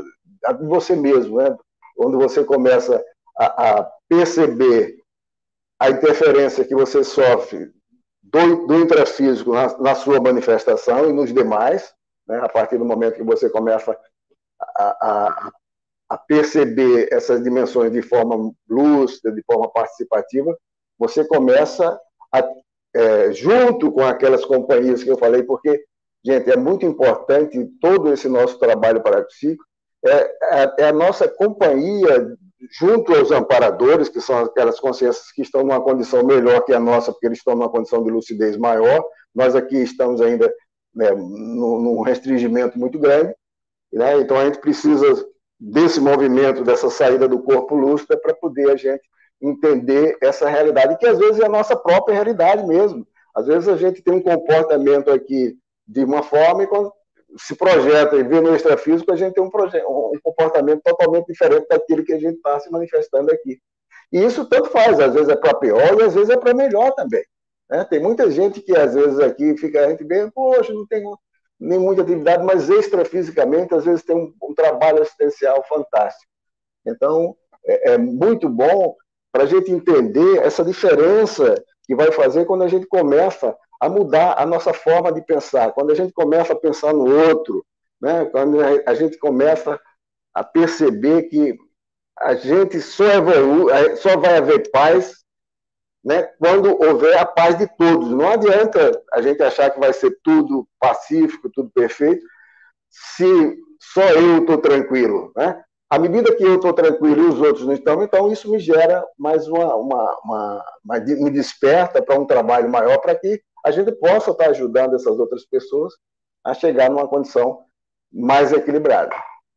a você mesmo, né? Onde você começa a, a perceber a interferência que você sofre do, do intrafísico na, na sua manifestação e nos demais, né? A partir do momento que você começa a, a, a perceber essas dimensões de forma lúcida, de forma participativa, você começa a, é, junto com aquelas companhias que eu falei, porque, gente, é muito importante todo esse nosso trabalho parapsíquico, é, é, é a nossa companhia junto aos amparadores, que são aquelas consciências que estão numa condição melhor que a nossa, porque eles estão numa condição de lucidez maior. Nós aqui estamos ainda, né, num, num restringimento muito grande, né? Então a gente precisa desse movimento, dessa saída do corpo lúcido, para poder a gente entender essa realidade, que às vezes é a nossa própria realidade mesmo. Às vezes a gente tem um comportamento aqui de uma forma e quando se projeta e vê no extrafísico, a gente tem um, um comportamento totalmente diferente daquilo que a gente está se manifestando aqui. E isso tanto faz, às vezes é para pior e às vezes é para melhor também, né? Tem muita gente que às vezes aqui fica, a gente vê, poxa, não tem nem muita atividade, mas extrafisicamente às vezes tem um, um trabalho assistencial fantástico. Então, é, é muito bom para a gente entender essa diferença que vai fazer quando a gente começa a mudar a nossa forma de pensar, quando a gente começa a pensar no outro, né? Quando a gente começa a perceber que a gente só evolui, só vai haver paz, né, quando houver a paz de todos. Não adianta a gente achar que vai ser tudo pacífico, tudo perfeito, se só eu estou tranquilo, né? À medida que eu estou tranquilo e os outros não estão, então isso me gera mais uma, uma, uma, uma me desperta para um trabalho maior, para que a gente possa estar ajudando essas outras pessoas a chegar numa condição mais equilibrada.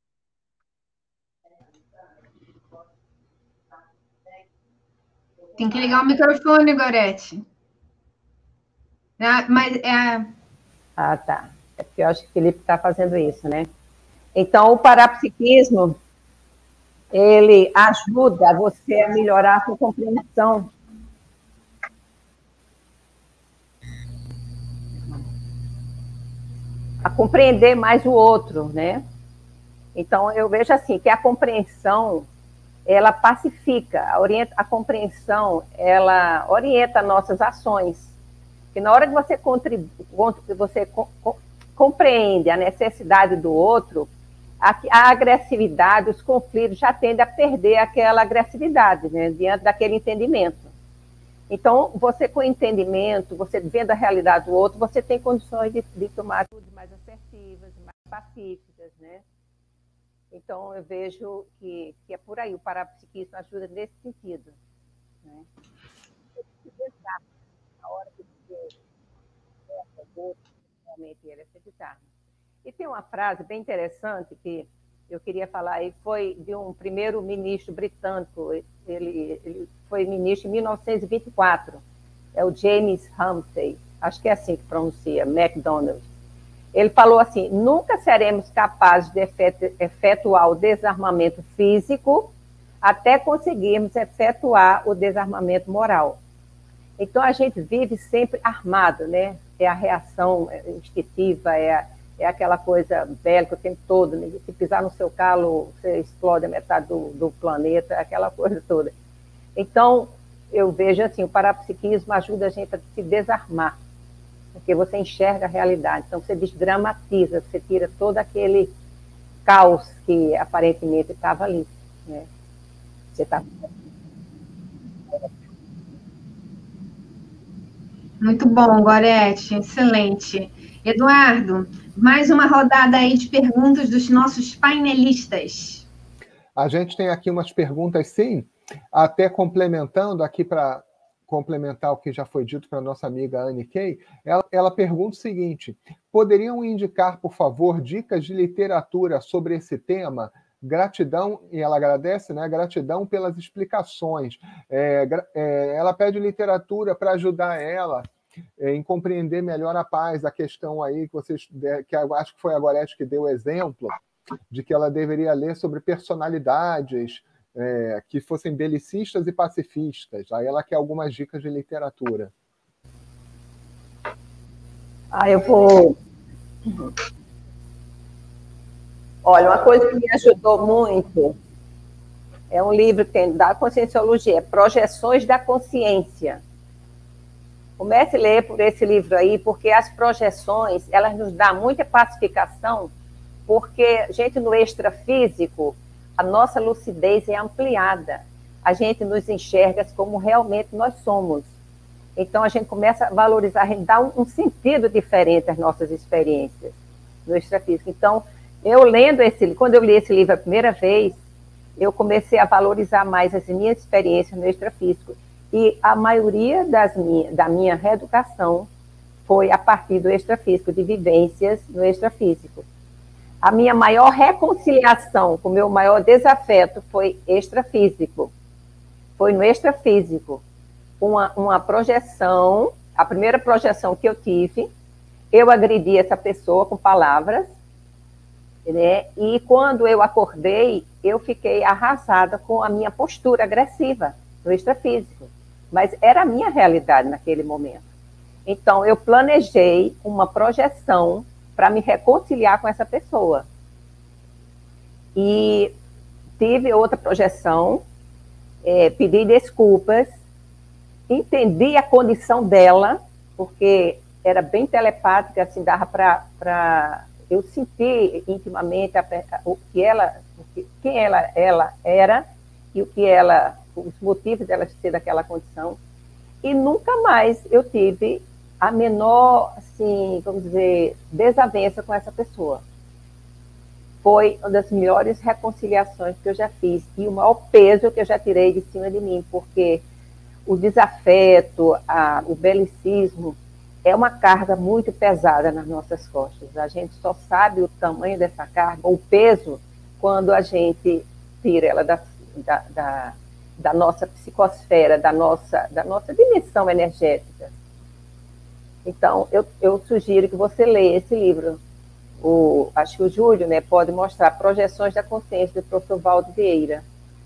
Tem que ligar o microfone, Gorete. Ah, mas é... Ah, tá. É porque eu acho que o Felipe está fazendo isso, né? Então, o parapsiquismo, ele ajuda você a melhorar a sua compreensão. A compreender mais o outro, né? Então, eu vejo assim, que a compreensão, ela pacifica, a, orienta, a compreensão, ela orienta nossas ações. Porque na hora que você, contribui, você co compreende a necessidade do outro, a, a agressividade, os conflitos já tendem a perder aquela agressividade, né, diante daquele entendimento. Então, você com entendimento, você vendo a realidade do outro, você tem condições de, de tomar atitudes mais assertivas, mais pacíficas, né? Então, eu vejo que, que é por aí, o parapsiquismo ajuda nesse sentido, né? Na hora que você realmente ele acreditar. E tem uma frase bem interessante que eu queria falar aí, foi de um primeiro-ministro britânico, ele, ele foi ministro em mil novecentos e vinte e quatro, é o James Humphrey, acho que é assim que pronuncia, MacDonald. Ele falou assim, nunca seremos capazes de efetuar o desarmamento físico até conseguirmos efetuar o desarmamento moral. Então, a gente vive sempre armado, né? É a reação instintiva, é, a, é aquela coisa bélica o tempo todo, né? Se pisar no seu calo, você explode a metade do, do planeta, aquela coisa toda. Então, eu vejo assim, o parapsiquismo ajuda a gente a se desarmar, porque você enxerga a realidade, então você desdramatiza, você tira todo aquele caos que aparentemente estava ali, né? Você está... Muito bom, Gorete, excelente. Eduardo, mais uma rodada aí de perguntas dos nossos painelistas. A gente tem aqui umas perguntas, sim, até complementando aqui para complementar o que já foi dito para a nossa amiga Anne Kay, ela, ela pergunta o seguinte, poderiam indicar, por favor, dicas de literatura sobre esse tema? Gratidão, e ela agradece, né? Gratidão pelas explicações. É, é, ela pede literatura para ajudar ela é, em compreender melhor a paz, a questão aí que vocês, que eu acho que foi a Gorete que deu o exemplo, de que ela deveria ler sobre personalidades é, que fossem belicistas e pacifistas. Aí ela quer algumas dicas de literatura. Ah, eu vou... Olha, uma coisa que me ajudou muito é um livro que tem da Conscienciologia, Projeções da Consciência. Comece a ler por esse livro aí, porque as projeções, elas nos dão muita pacificação, porque, gente, no extrafísico, a nossa lucidez é ampliada. A gente nos enxerga como realmente nós somos. Então, a gente começa a valorizar, a gente dá um, um sentido diferente às nossas experiências no extrafísico. Então, eu lendo esse livro, quando eu li esse livro a primeira vez, eu comecei a valorizar mais as minhas experiências no extrafísico. E a maioria das minha, da minha reeducação foi a partir do extrafísico, de vivências no extrafísico. A minha maior reconciliação com o meu maior desafeto foi extrafísico. Foi no extrafísico. Uma, uma projeção, a primeira projeção que eu tive, eu agredi essa pessoa com palavras, né? E quando eu acordei, eu fiquei arrasada com a minha postura agressiva no extrafísico. Mas era a minha realidade naquele momento. Então, eu planejei uma projeção para me reconciliar com essa pessoa. E tive outra projeção, é, pedi desculpas, entendi a condição dela, porque era bem telepática, assim, dava para eu sentir intimamente a, o que ela, o que, quem ela, ela era e o que ela, os motivos dela ser daquela condição. E nunca mais eu tive a menor, assim, vamos dizer, desavença com essa pessoa. Foi uma das melhores reconciliações que eu já fiz e o maior peso que eu já tirei de cima de mim, porque o desafeto, a, o belicismo, é uma carga muito pesada nas nossas costas. A gente só sabe o tamanho dessa carga, o peso, quando a gente tira ela da, da, da, da nossa psicosfera, da nossa, da nossa dimensão energética. Então, eu, eu sugiro que você leia esse livro. O, acho que o Júlio, né, pode mostrar Projeções da Consciência, do professor Valdo Vieira.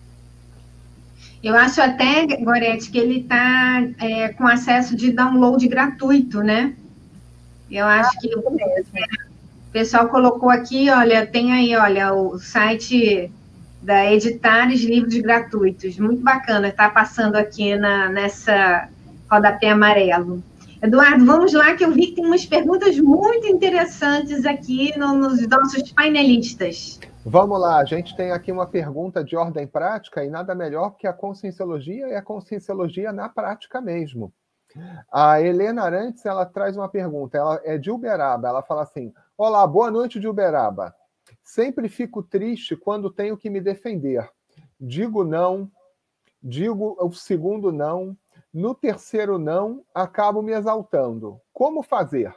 Eu acho até, Gorete, que ele está é, com acesso de download gratuito, né? Eu acho ah, que o, o pessoal colocou aqui, olha, tem aí, olha, o site da Editares Livros Gratuitos. Muito bacana, está passando aqui na, nessa rodapé amarelo. Eduardo, vamos lá, que eu vi que tem umas perguntas muito interessantes aqui no, nos nossos painelistas. Vamos lá, a gente tem aqui uma pergunta de ordem prática e nada melhor que a conscienciologia e a conscienciologia na prática mesmo. A Helena Arantes, ela traz uma pergunta, ela é de Uberaba, ela fala assim: olá, boa noite de Uberaba. Sempre fico triste quando tenho que me defender. Digo não, digo o segundo não, no terceiro não, acabo me exaltando. Como fazer?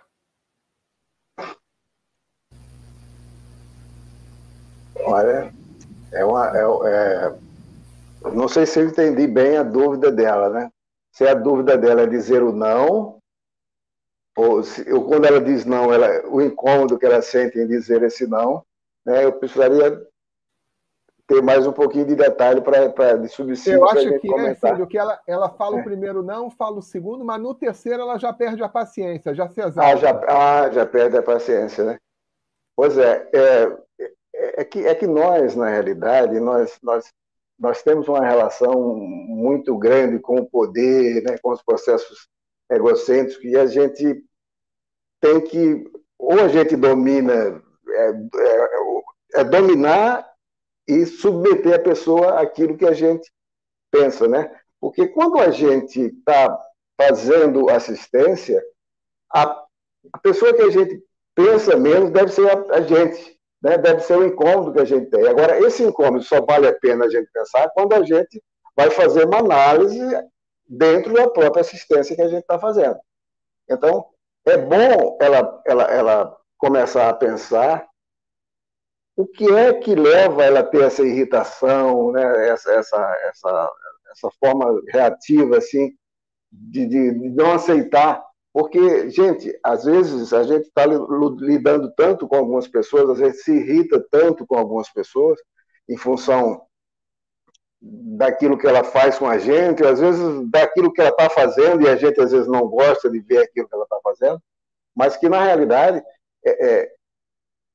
Olha, é uma, é, é, não sei se eu entendi bem a dúvida dela, né? Se a dúvida dela é dizer o não, ou, se, ou quando ela diz não, ela, o incômodo que ela sente em dizer esse não, né? Eu precisaria ter mais um pouquinho de detalhe para de subsídio para a gente que comentar. É, filho, que ela, ela fala é. o primeiro não, fala o segundo, mas no terceiro ela já perde a paciência, já se exalta. Ah, já, ah, já perde a paciência, né? Pois é, é, é, que, é que nós, na realidade, nós, nós, nós temos uma relação muito grande com o poder, né, com os processos egocêntricos, e a gente tem que, ou a gente domina, é, é, é dominar e submeter a pessoa àquilo que a gente pensa, né? Porque quando a gente está fazendo assistência, a, a pessoa que a gente pensa menos deve ser a, a gente, né? Deve ser o incômodo que a gente tem. Agora, esse incômodo só vale a pena a gente pensar quando a gente vai fazer uma análise dentro da própria assistência que a gente está fazendo. Então, é bom ela, ela, ela começar a pensar o que é que leva ela a ter essa irritação, né? essa, essa, essa, essa forma reativa assim, de, de, de não aceitar. Porque, gente, às vezes a gente está lidando tanto com algumas pessoas, às vezes se irrita tanto com algumas pessoas, em função daquilo que ela faz com a gente, às vezes daquilo que ela está fazendo, e a gente às vezes não gosta de ver aquilo que ela está fazendo, mas que, na realidade, é, é,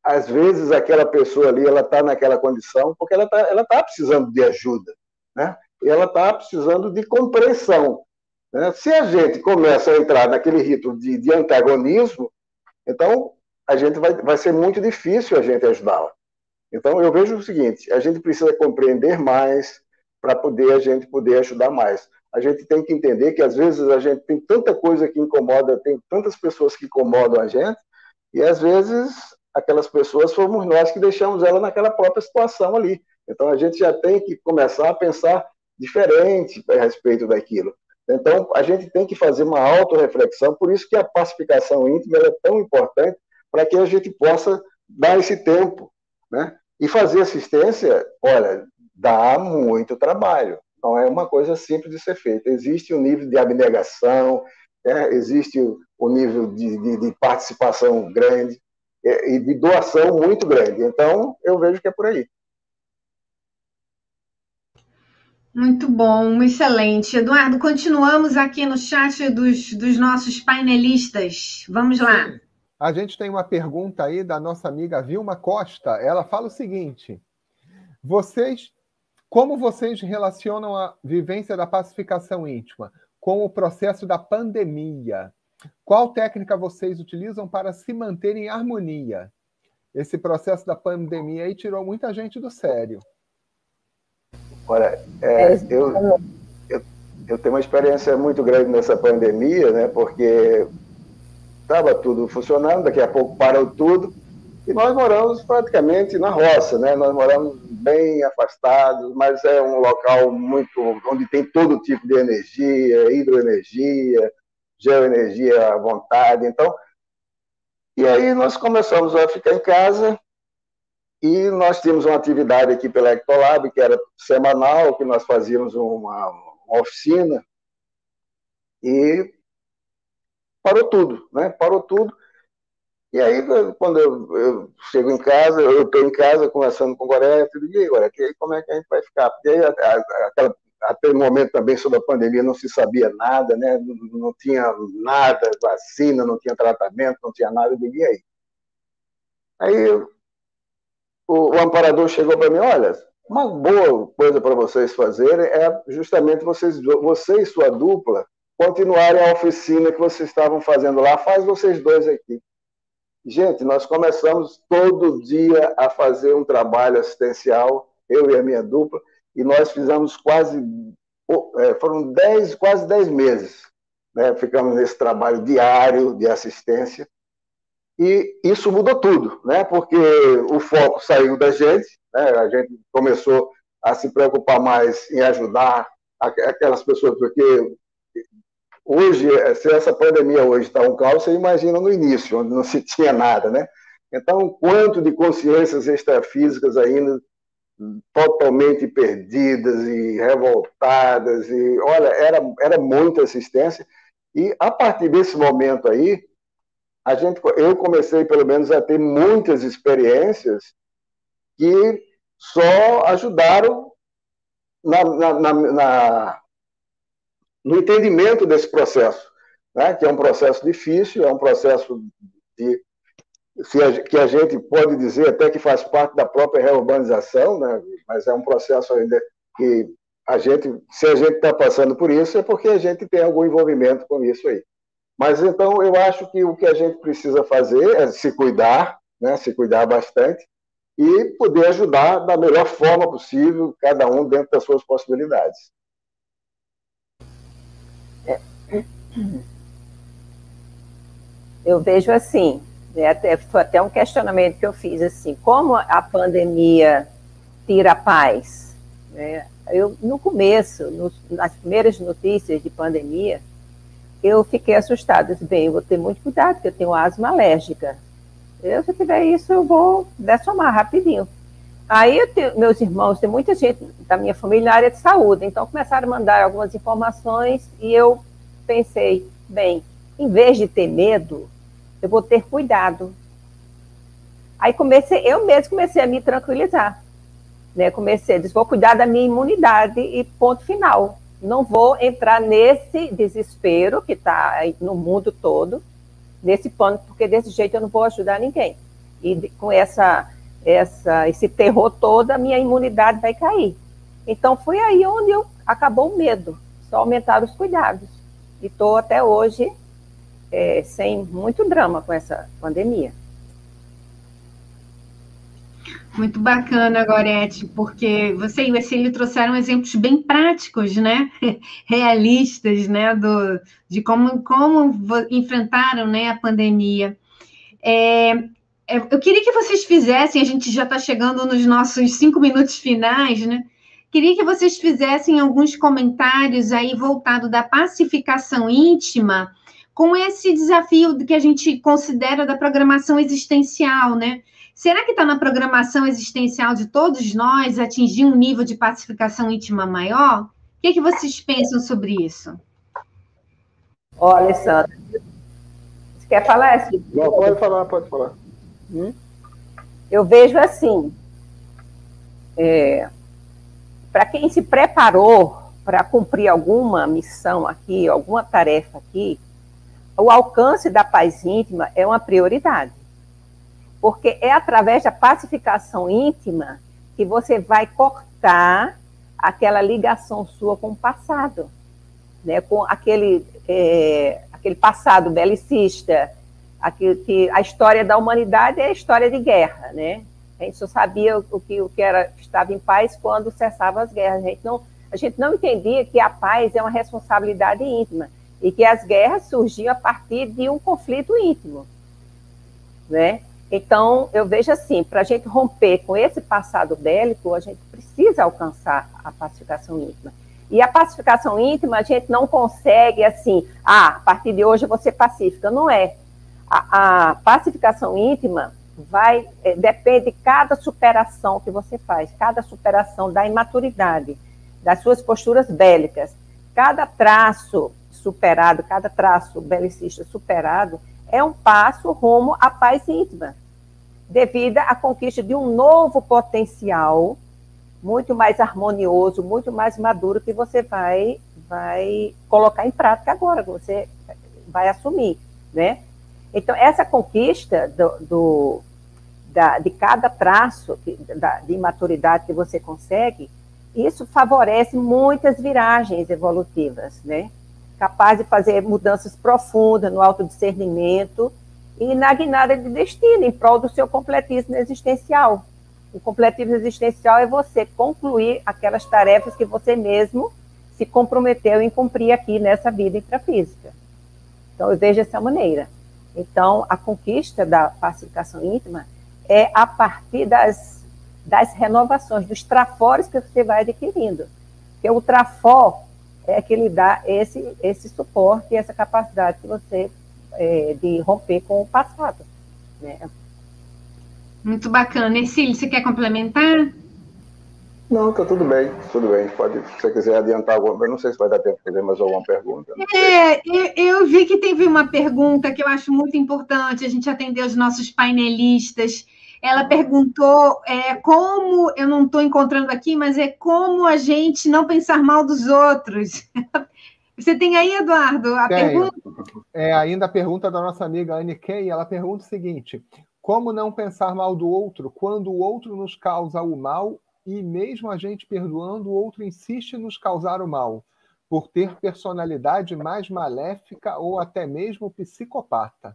às vezes aquela pessoa ali, ela está naquela condição porque ela está ela tá precisando de ajuda, né? E ela está precisando de compreensão, né? Se a gente começa a entrar naquele ritmo de, de antagonismo, então a gente vai, vai ser muito difícil a gente ajudá-la. Então eu vejo o seguinte, a gente precisa compreender mais para poder a gente poder ajudar mais. A gente tem que entender que às vezes a gente tem tanta coisa que incomoda, tem tantas pessoas que incomodam a gente, e às vezes aquelas pessoas fomos nós que deixamos ela naquela própria situação ali. Então a gente já tem que começar a pensar diferente a respeito daquilo. Então a gente tem que fazer uma autorreflexão, por isso que a pacificação íntima é tão importante, para que a gente possa dar esse tempo, né? E fazer assistência, olha, dá muito trabalho. Não é uma coisa simples de ser feita. Existe um nível de abnegação, é, existe o um nível de, de, de participação grande é, e de doação muito grande. Então, eu vejo que é por aí. Muito bom, excelente. Eduardo, continuamos aqui no chat dos, dos nossos painelistas. Vamos lá. Sim. A gente tem uma pergunta aí da nossa amiga Vilma Costa. Ela fala o seguinte: vocês, como vocês relacionam a vivência da pacificação íntima com o processo da pandemia? Qual técnica vocês utilizam para se manter em harmonia? Esse processo da pandemia aí tirou muita gente do sério. Olha, é, eu, eu, eu tenho uma experiência muito grande nessa pandemia, né? Porque estava tudo funcionando, daqui a pouco parou tudo, e nós moramos praticamente na roça, né? Nós moramos bem afastados, mas é um local muito onde tem todo tipo de energia, hidroenergia, geoenergia à vontade. Então, e aí nós começamos a ficar em casa, e nós tínhamos uma atividade aqui pela Ectolab, que era semanal, que nós fazíamos uma, uma oficina, e parou tudo, né? Parou tudo. E aí, quando eu, eu chego em casa, eu estou em casa conversando com o Gorete, eu digo, agora, como é que a gente vai ficar? Porque aí, aquela, até o momento também sobre a pandemia não se sabia nada, né? Não, não tinha nada, vacina, não tinha tratamento, não tinha nada, eu digo, e aí? Aí o, o amparador chegou para mim, olha, uma boa coisa para vocês fazerem é justamente vocês, você e sua dupla continuarem a oficina que vocês estavam fazendo lá, faz vocês dois aqui. Gente, nós começamos todo dia a fazer um trabalho assistencial, eu e a minha dupla, e nós fizemos quase, foram dez, quase dez meses, né? Ficamos nesse trabalho diário de assistência, e isso mudou tudo, né? Porque o foco saiu da gente, né? A gente começou a se preocupar mais em ajudar aquelas pessoas, porque hoje, se essa pandemia hoje está um caos, você imagina no início, onde não se tinha nada, né? Então, o quanto de consciências extrafísicas ainda totalmente perdidas e revoltadas, e olha, era, era muita assistência, e a partir desse momento aí, a gente, eu comecei pelo menos a ter muitas experiências que só ajudaram na, na, na, na no entendimento desse processo, né? Que é um processo difícil, é um processo de, que a gente pode dizer até que faz parte da própria reurbanização, né? Mas é um processo ainda que a gente, se a gente está passando por isso, é porque a gente tem algum envolvimento com isso aí. Mas então eu acho que o que a gente precisa fazer é se cuidar, né? Se cuidar bastante e poder ajudar da melhor forma possível, cada um dentro das suas possibilidades. Eu vejo assim, né, até, foi até um questionamento que eu fiz, assim, como a pandemia tira a paz? Né? Eu, no começo, no, nas primeiras notícias de pandemia, eu fiquei assustada, disse, bem, eu vou ter muito cuidado, porque eu tenho asma alérgica. Eu, se tiver isso, eu vou dessomar rapidinho. Aí, eu tenho, meus irmãos, tem muita gente da minha família na área de saúde, então começaram a mandar algumas informações e eu pensei, bem, em vez de ter medo, eu vou ter cuidado. Aí comecei, eu mesmo comecei a me tranquilizar. Né? Comecei a dizer, vou cuidar da minha imunidade e ponto final. Não vou entrar nesse desespero que está no mundo todo, nesse pânico, porque desse jeito eu não vou ajudar ninguém. E de, com essa, essa, esse terror todo, a minha imunidade vai cair. Então, foi aí onde eu, acabou o medo, só aumentaram os cuidados. E estou até hoje é, sem muito drama com essa pandemia. Muito bacana, Gorete, porque você e o Ercílio trouxeram exemplos bem práticos, né? Realistas, né? Do, de como, como enfrentaram, né, a pandemia. É, eu queria que vocês fizessem, a gente já está chegando nos nossos cinco minutos finais, né? Queria que vocês fizessem alguns comentários aí voltado da pacificação íntima com esse desafio que a gente considera da programação existencial, né? Será que está na programação existencial de todos nós atingir um nível de pacificação íntima maior? O que, é que vocês pensam sobre isso? Olha, Alessandra, você quer falar assim? Não, pode falar, pode falar. Hum? Eu vejo assim, é, para quem se preparou para cumprir alguma missão aqui, alguma tarefa aqui, o alcance da paz íntima é uma prioridade. Porque é através da pacificação íntima que você vai cortar aquela ligação sua com o passado, né? Com aquele, é, aquele passado belicista, aquele que a história da humanidade é a história de guerra, né? A gente só sabia o que, o que era, estava em paz quando cessavam as guerras. A gente, não, a gente não entendia que a paz é uma responsabilidade íntima e que as guerras surgiam a partir de um conflito íntimo, né? Então, eu vejo assim, para a gente romper com esse passado bélico, a gente precisa alcançar a pacificação íntima. E a pacificação íntima, a gente não consegue assim, ah, a partir de hoje eu vou ser pacífica. Não é. A, a pacificação íntima vai, é, depende de cada superação que você faz, cada superação da imaturidade, das suas posturas bélicas. Cada traço superado, cada traço belicista superado, é um passo rumo à paz íntima, devido à conquista de um novo potencial, muito mais harmonioso, muito mais maduro, que você vai, vai colocar em prática agora, que você vai assumir, né? Então, essa conquista do, do, da, de cada traço que, da, de imaturidade que você consegue, isso favorece muitas viragens evolutivas, né? Capaz de fazer mudanças profundas no autodiscernimento e na guinada de destino, em prol do seu completismo existencial. O completismo existencial é você concluir aquelas tarefas que você mesmo se comprometeu em cumprir aqui nessa vida intrafísica. Então, eu vejo dessa maneira. Então, a conquista da pacificação íntima é a partir das, das renovações, dos trafores que você vai adquirindo. Porque o trafor é que lhe dá esse, esse suporte e essa capacidade que você, é, de romper com o passado, né? Muito bacana. Ercílio, você quer complementar? Não, tá tudo bem, tudo bem. Pode, se você quiser adiantar alguma coisa, não sei se vai dar tempo de fazer mais alguma pergunta. É, eu, eu vi que teve uma pergunta que eu acho muito importante a gente atender os nossos painelistas. Ela perguntou é, como, eu não estou encontrando aqui, mas é como a gente não pensar mal dos outros. Você tem aí, Eduardo, a Tenho. pergunta? É ainda a pergunta da nossa amiga Anne Kay, ela pergunta o seguinte: como não pensar mal do outro quando o outro nos causa o mal e mesmo a gente perdoando, o outro insiste em nos causar o mal, por ter personalidade mais maléfica ou até mesmo psicopata?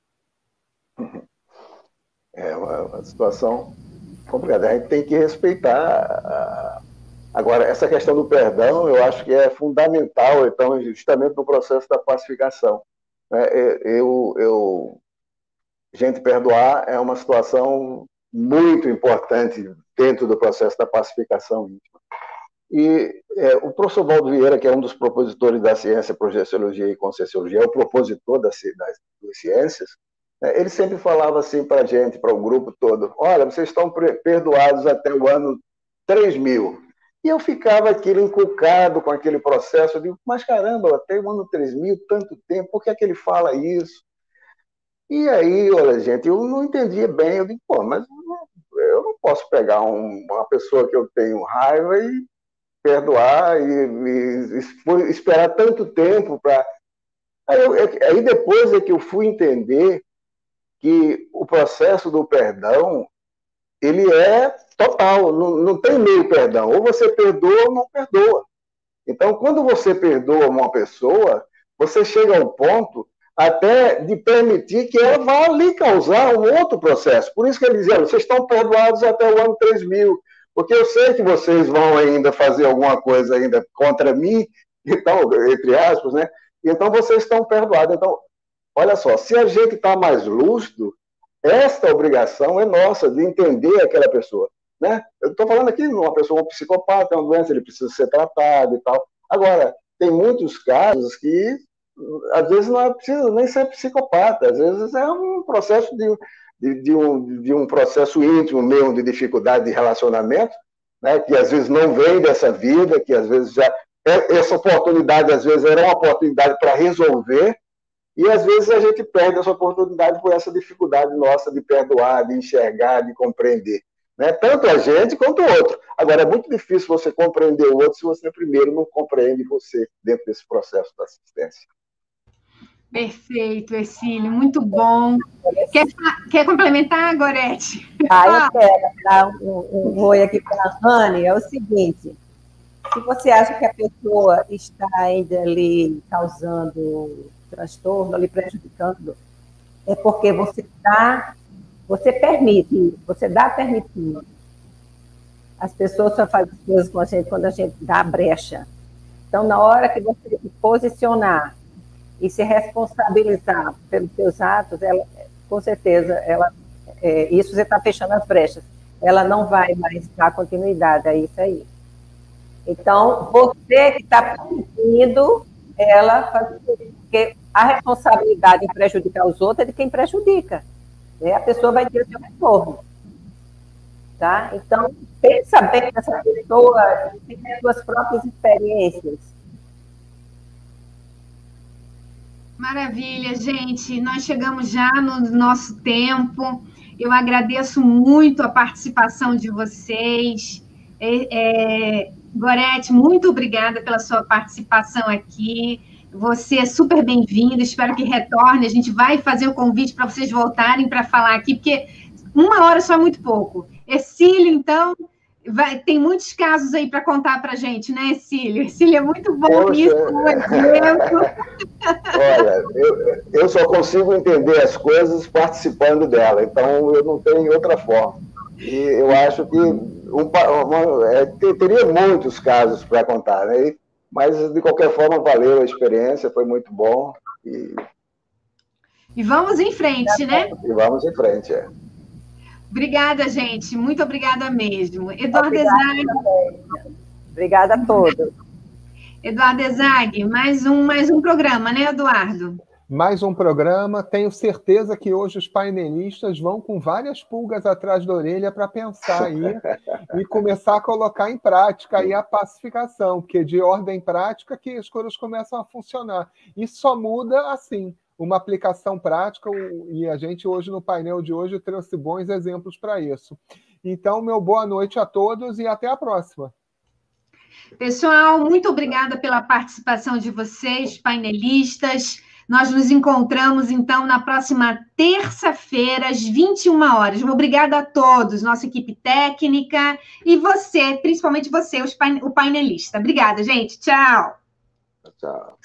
É uma, uma situação complicada. A gente tem que respeitar. Agora, essa questão do perdão, eu acho que é fundamental, então, justamente no processo da pacificação. Eu, eu, gente, perdoar é uma situação muito importante dentro do processo da pacificação íntima. E é, o professor Valdo Vieira, que é um dos propositores da ciência, projeciologia e conscienciologia, é o propositor das, das, das ciências, né, ele sempre falava assim para a gente, para o grupo todo: olha, vocês estão perdoados até o ano três mil. E eu ficava aquilo inculcado com aquele processo, eu digo, mas caramba, até o ano três mil, tanto tempo, por que é que ele fala isso? E aí, olha, gente, eu não entendia bem, eu digo, pô, mas eu não posso pegar um, uma pessoa que eu tenho raiva e perdoar e, e esperar tanto tempo para... Aí, aí depois é que eu fui entender que o processo do perdão, ele é total, não, não tem meio perdão. Ou você perdoa ou não perdoa. Então, quando você perdoa uma pessoa, você chega ao ponto até de permitir que ela vá ali causar um outro processo. Por isso que ele dizia, vocês estão perdoados até o ano três mil, porque eu sei que vocês vão ainda fazer alguma coisa ainda contra mim, então, entre aspas, né? Então, vocês estão perdoados. Então, olha só, se a gente está mais lúcido, esta obrigação é nossa de entender aquela pessoa, né? Eu estou falando aqui de uma pessoa, um psicopata, é uma doença, ele precisa ser tratado e tal. Agora, tem muitos casos que, às vezes, não é preciso nem ser psicopata, às vezes é um processo de, de, de, um, de um processo íntimo mesmo, de dificuldade de relacionamento, né? Que às vezes não vem dessa vida, que às vezes já... Essa oportunidade, às vezes, era uma oportunidade para resolver, e às vezes a gente perde essa oportunidade por essa dificuldade nossa de perdoar, de enxergar, de compreender. Né? Tanto a gente quanto o outro. Agora, é muito difícil você compreender o outro se você primeiro não compreende você dentro desse processo da assistência. Perfeito, Hercílio, muito bom. Quer, quer complementar, Gorete? Ah, eu quero dar um, um oi aqui para a Rani. É o seguinte, se você acha que a pessoa está ainda ali causando transtorno, ali prejudicando, é porque você dá, você permite, você dá permitindo. As pessoas só fazem as coisas com a gente quando a gente dá a brecha. Então, na hora que você se posicionar e se responsabilizar pelos seus atos, ela, com certeza, ela, é, isso você está fechando as brechas. Ela não vai mais dar continuidade a isso aí. Então, você que está permitindo ela fazer isso, porque a responsabilidade em prejudicar os outros é de quem prejudica. Né? A pessoa vai ter o seu retorno. Tá? Então, pensa bem nessa pessoa, tem as suas próprias experiências. Maravilha, gente. Nós chegamos já no nosso tempo. Eu agradeço muito a participação de vocês. É, é, Gorete, muito obrigada pela sua participação aqui. Você é super bem-vindo, espero que retorne. A gente vai fazer o convite para vocês voltarem para falar aqui, porque uma hora só é muito pouco. Hercílio, então, vai, tem muitos casos aí para contar para a gente, né, Hercílio? Hercílio é muito bom Poxa, nisso, um exemplo. Olha, eu, eu só consigo entender as coisas participando dela, então eu não tenho outra forma. E eu acho que um, uma, é, teria muitos casos para contar, né? Mas, de qualquer forma, valeu a experiência, foi muito bom. E, e vamos em frente, né? E vamos em frente, é. Obrigada, gente. Muito obrigada mesmo. Eduardo Ezag. Obrigada a todos. Eduardo Ezag, mais um, mais um programa, né, Eduardo? Mais um programa. Tenho certeza que hoje os painelistas vão com várias pulgas atrás da orelha para pensar aí e começar a colocar em prática aí a pacificação, porque de ordem prática que as coisas começam a funcionar. E só muda assim, uma aplicação prática, e a gente hoje no painel de hoje trouxe bons exemplos para isso. Então, meu boa noite a todos e até a próxima. Pessoal, muito obrigada pela participação de vocês, painelistas. Nós nos encontramos, então, na próxima terça-feira, às vinte e uma horas. Obrigada a todos, nossa equipe técnica, e você, principalmente você, o painelista. Obrigada, gente. Tchau. Tchau.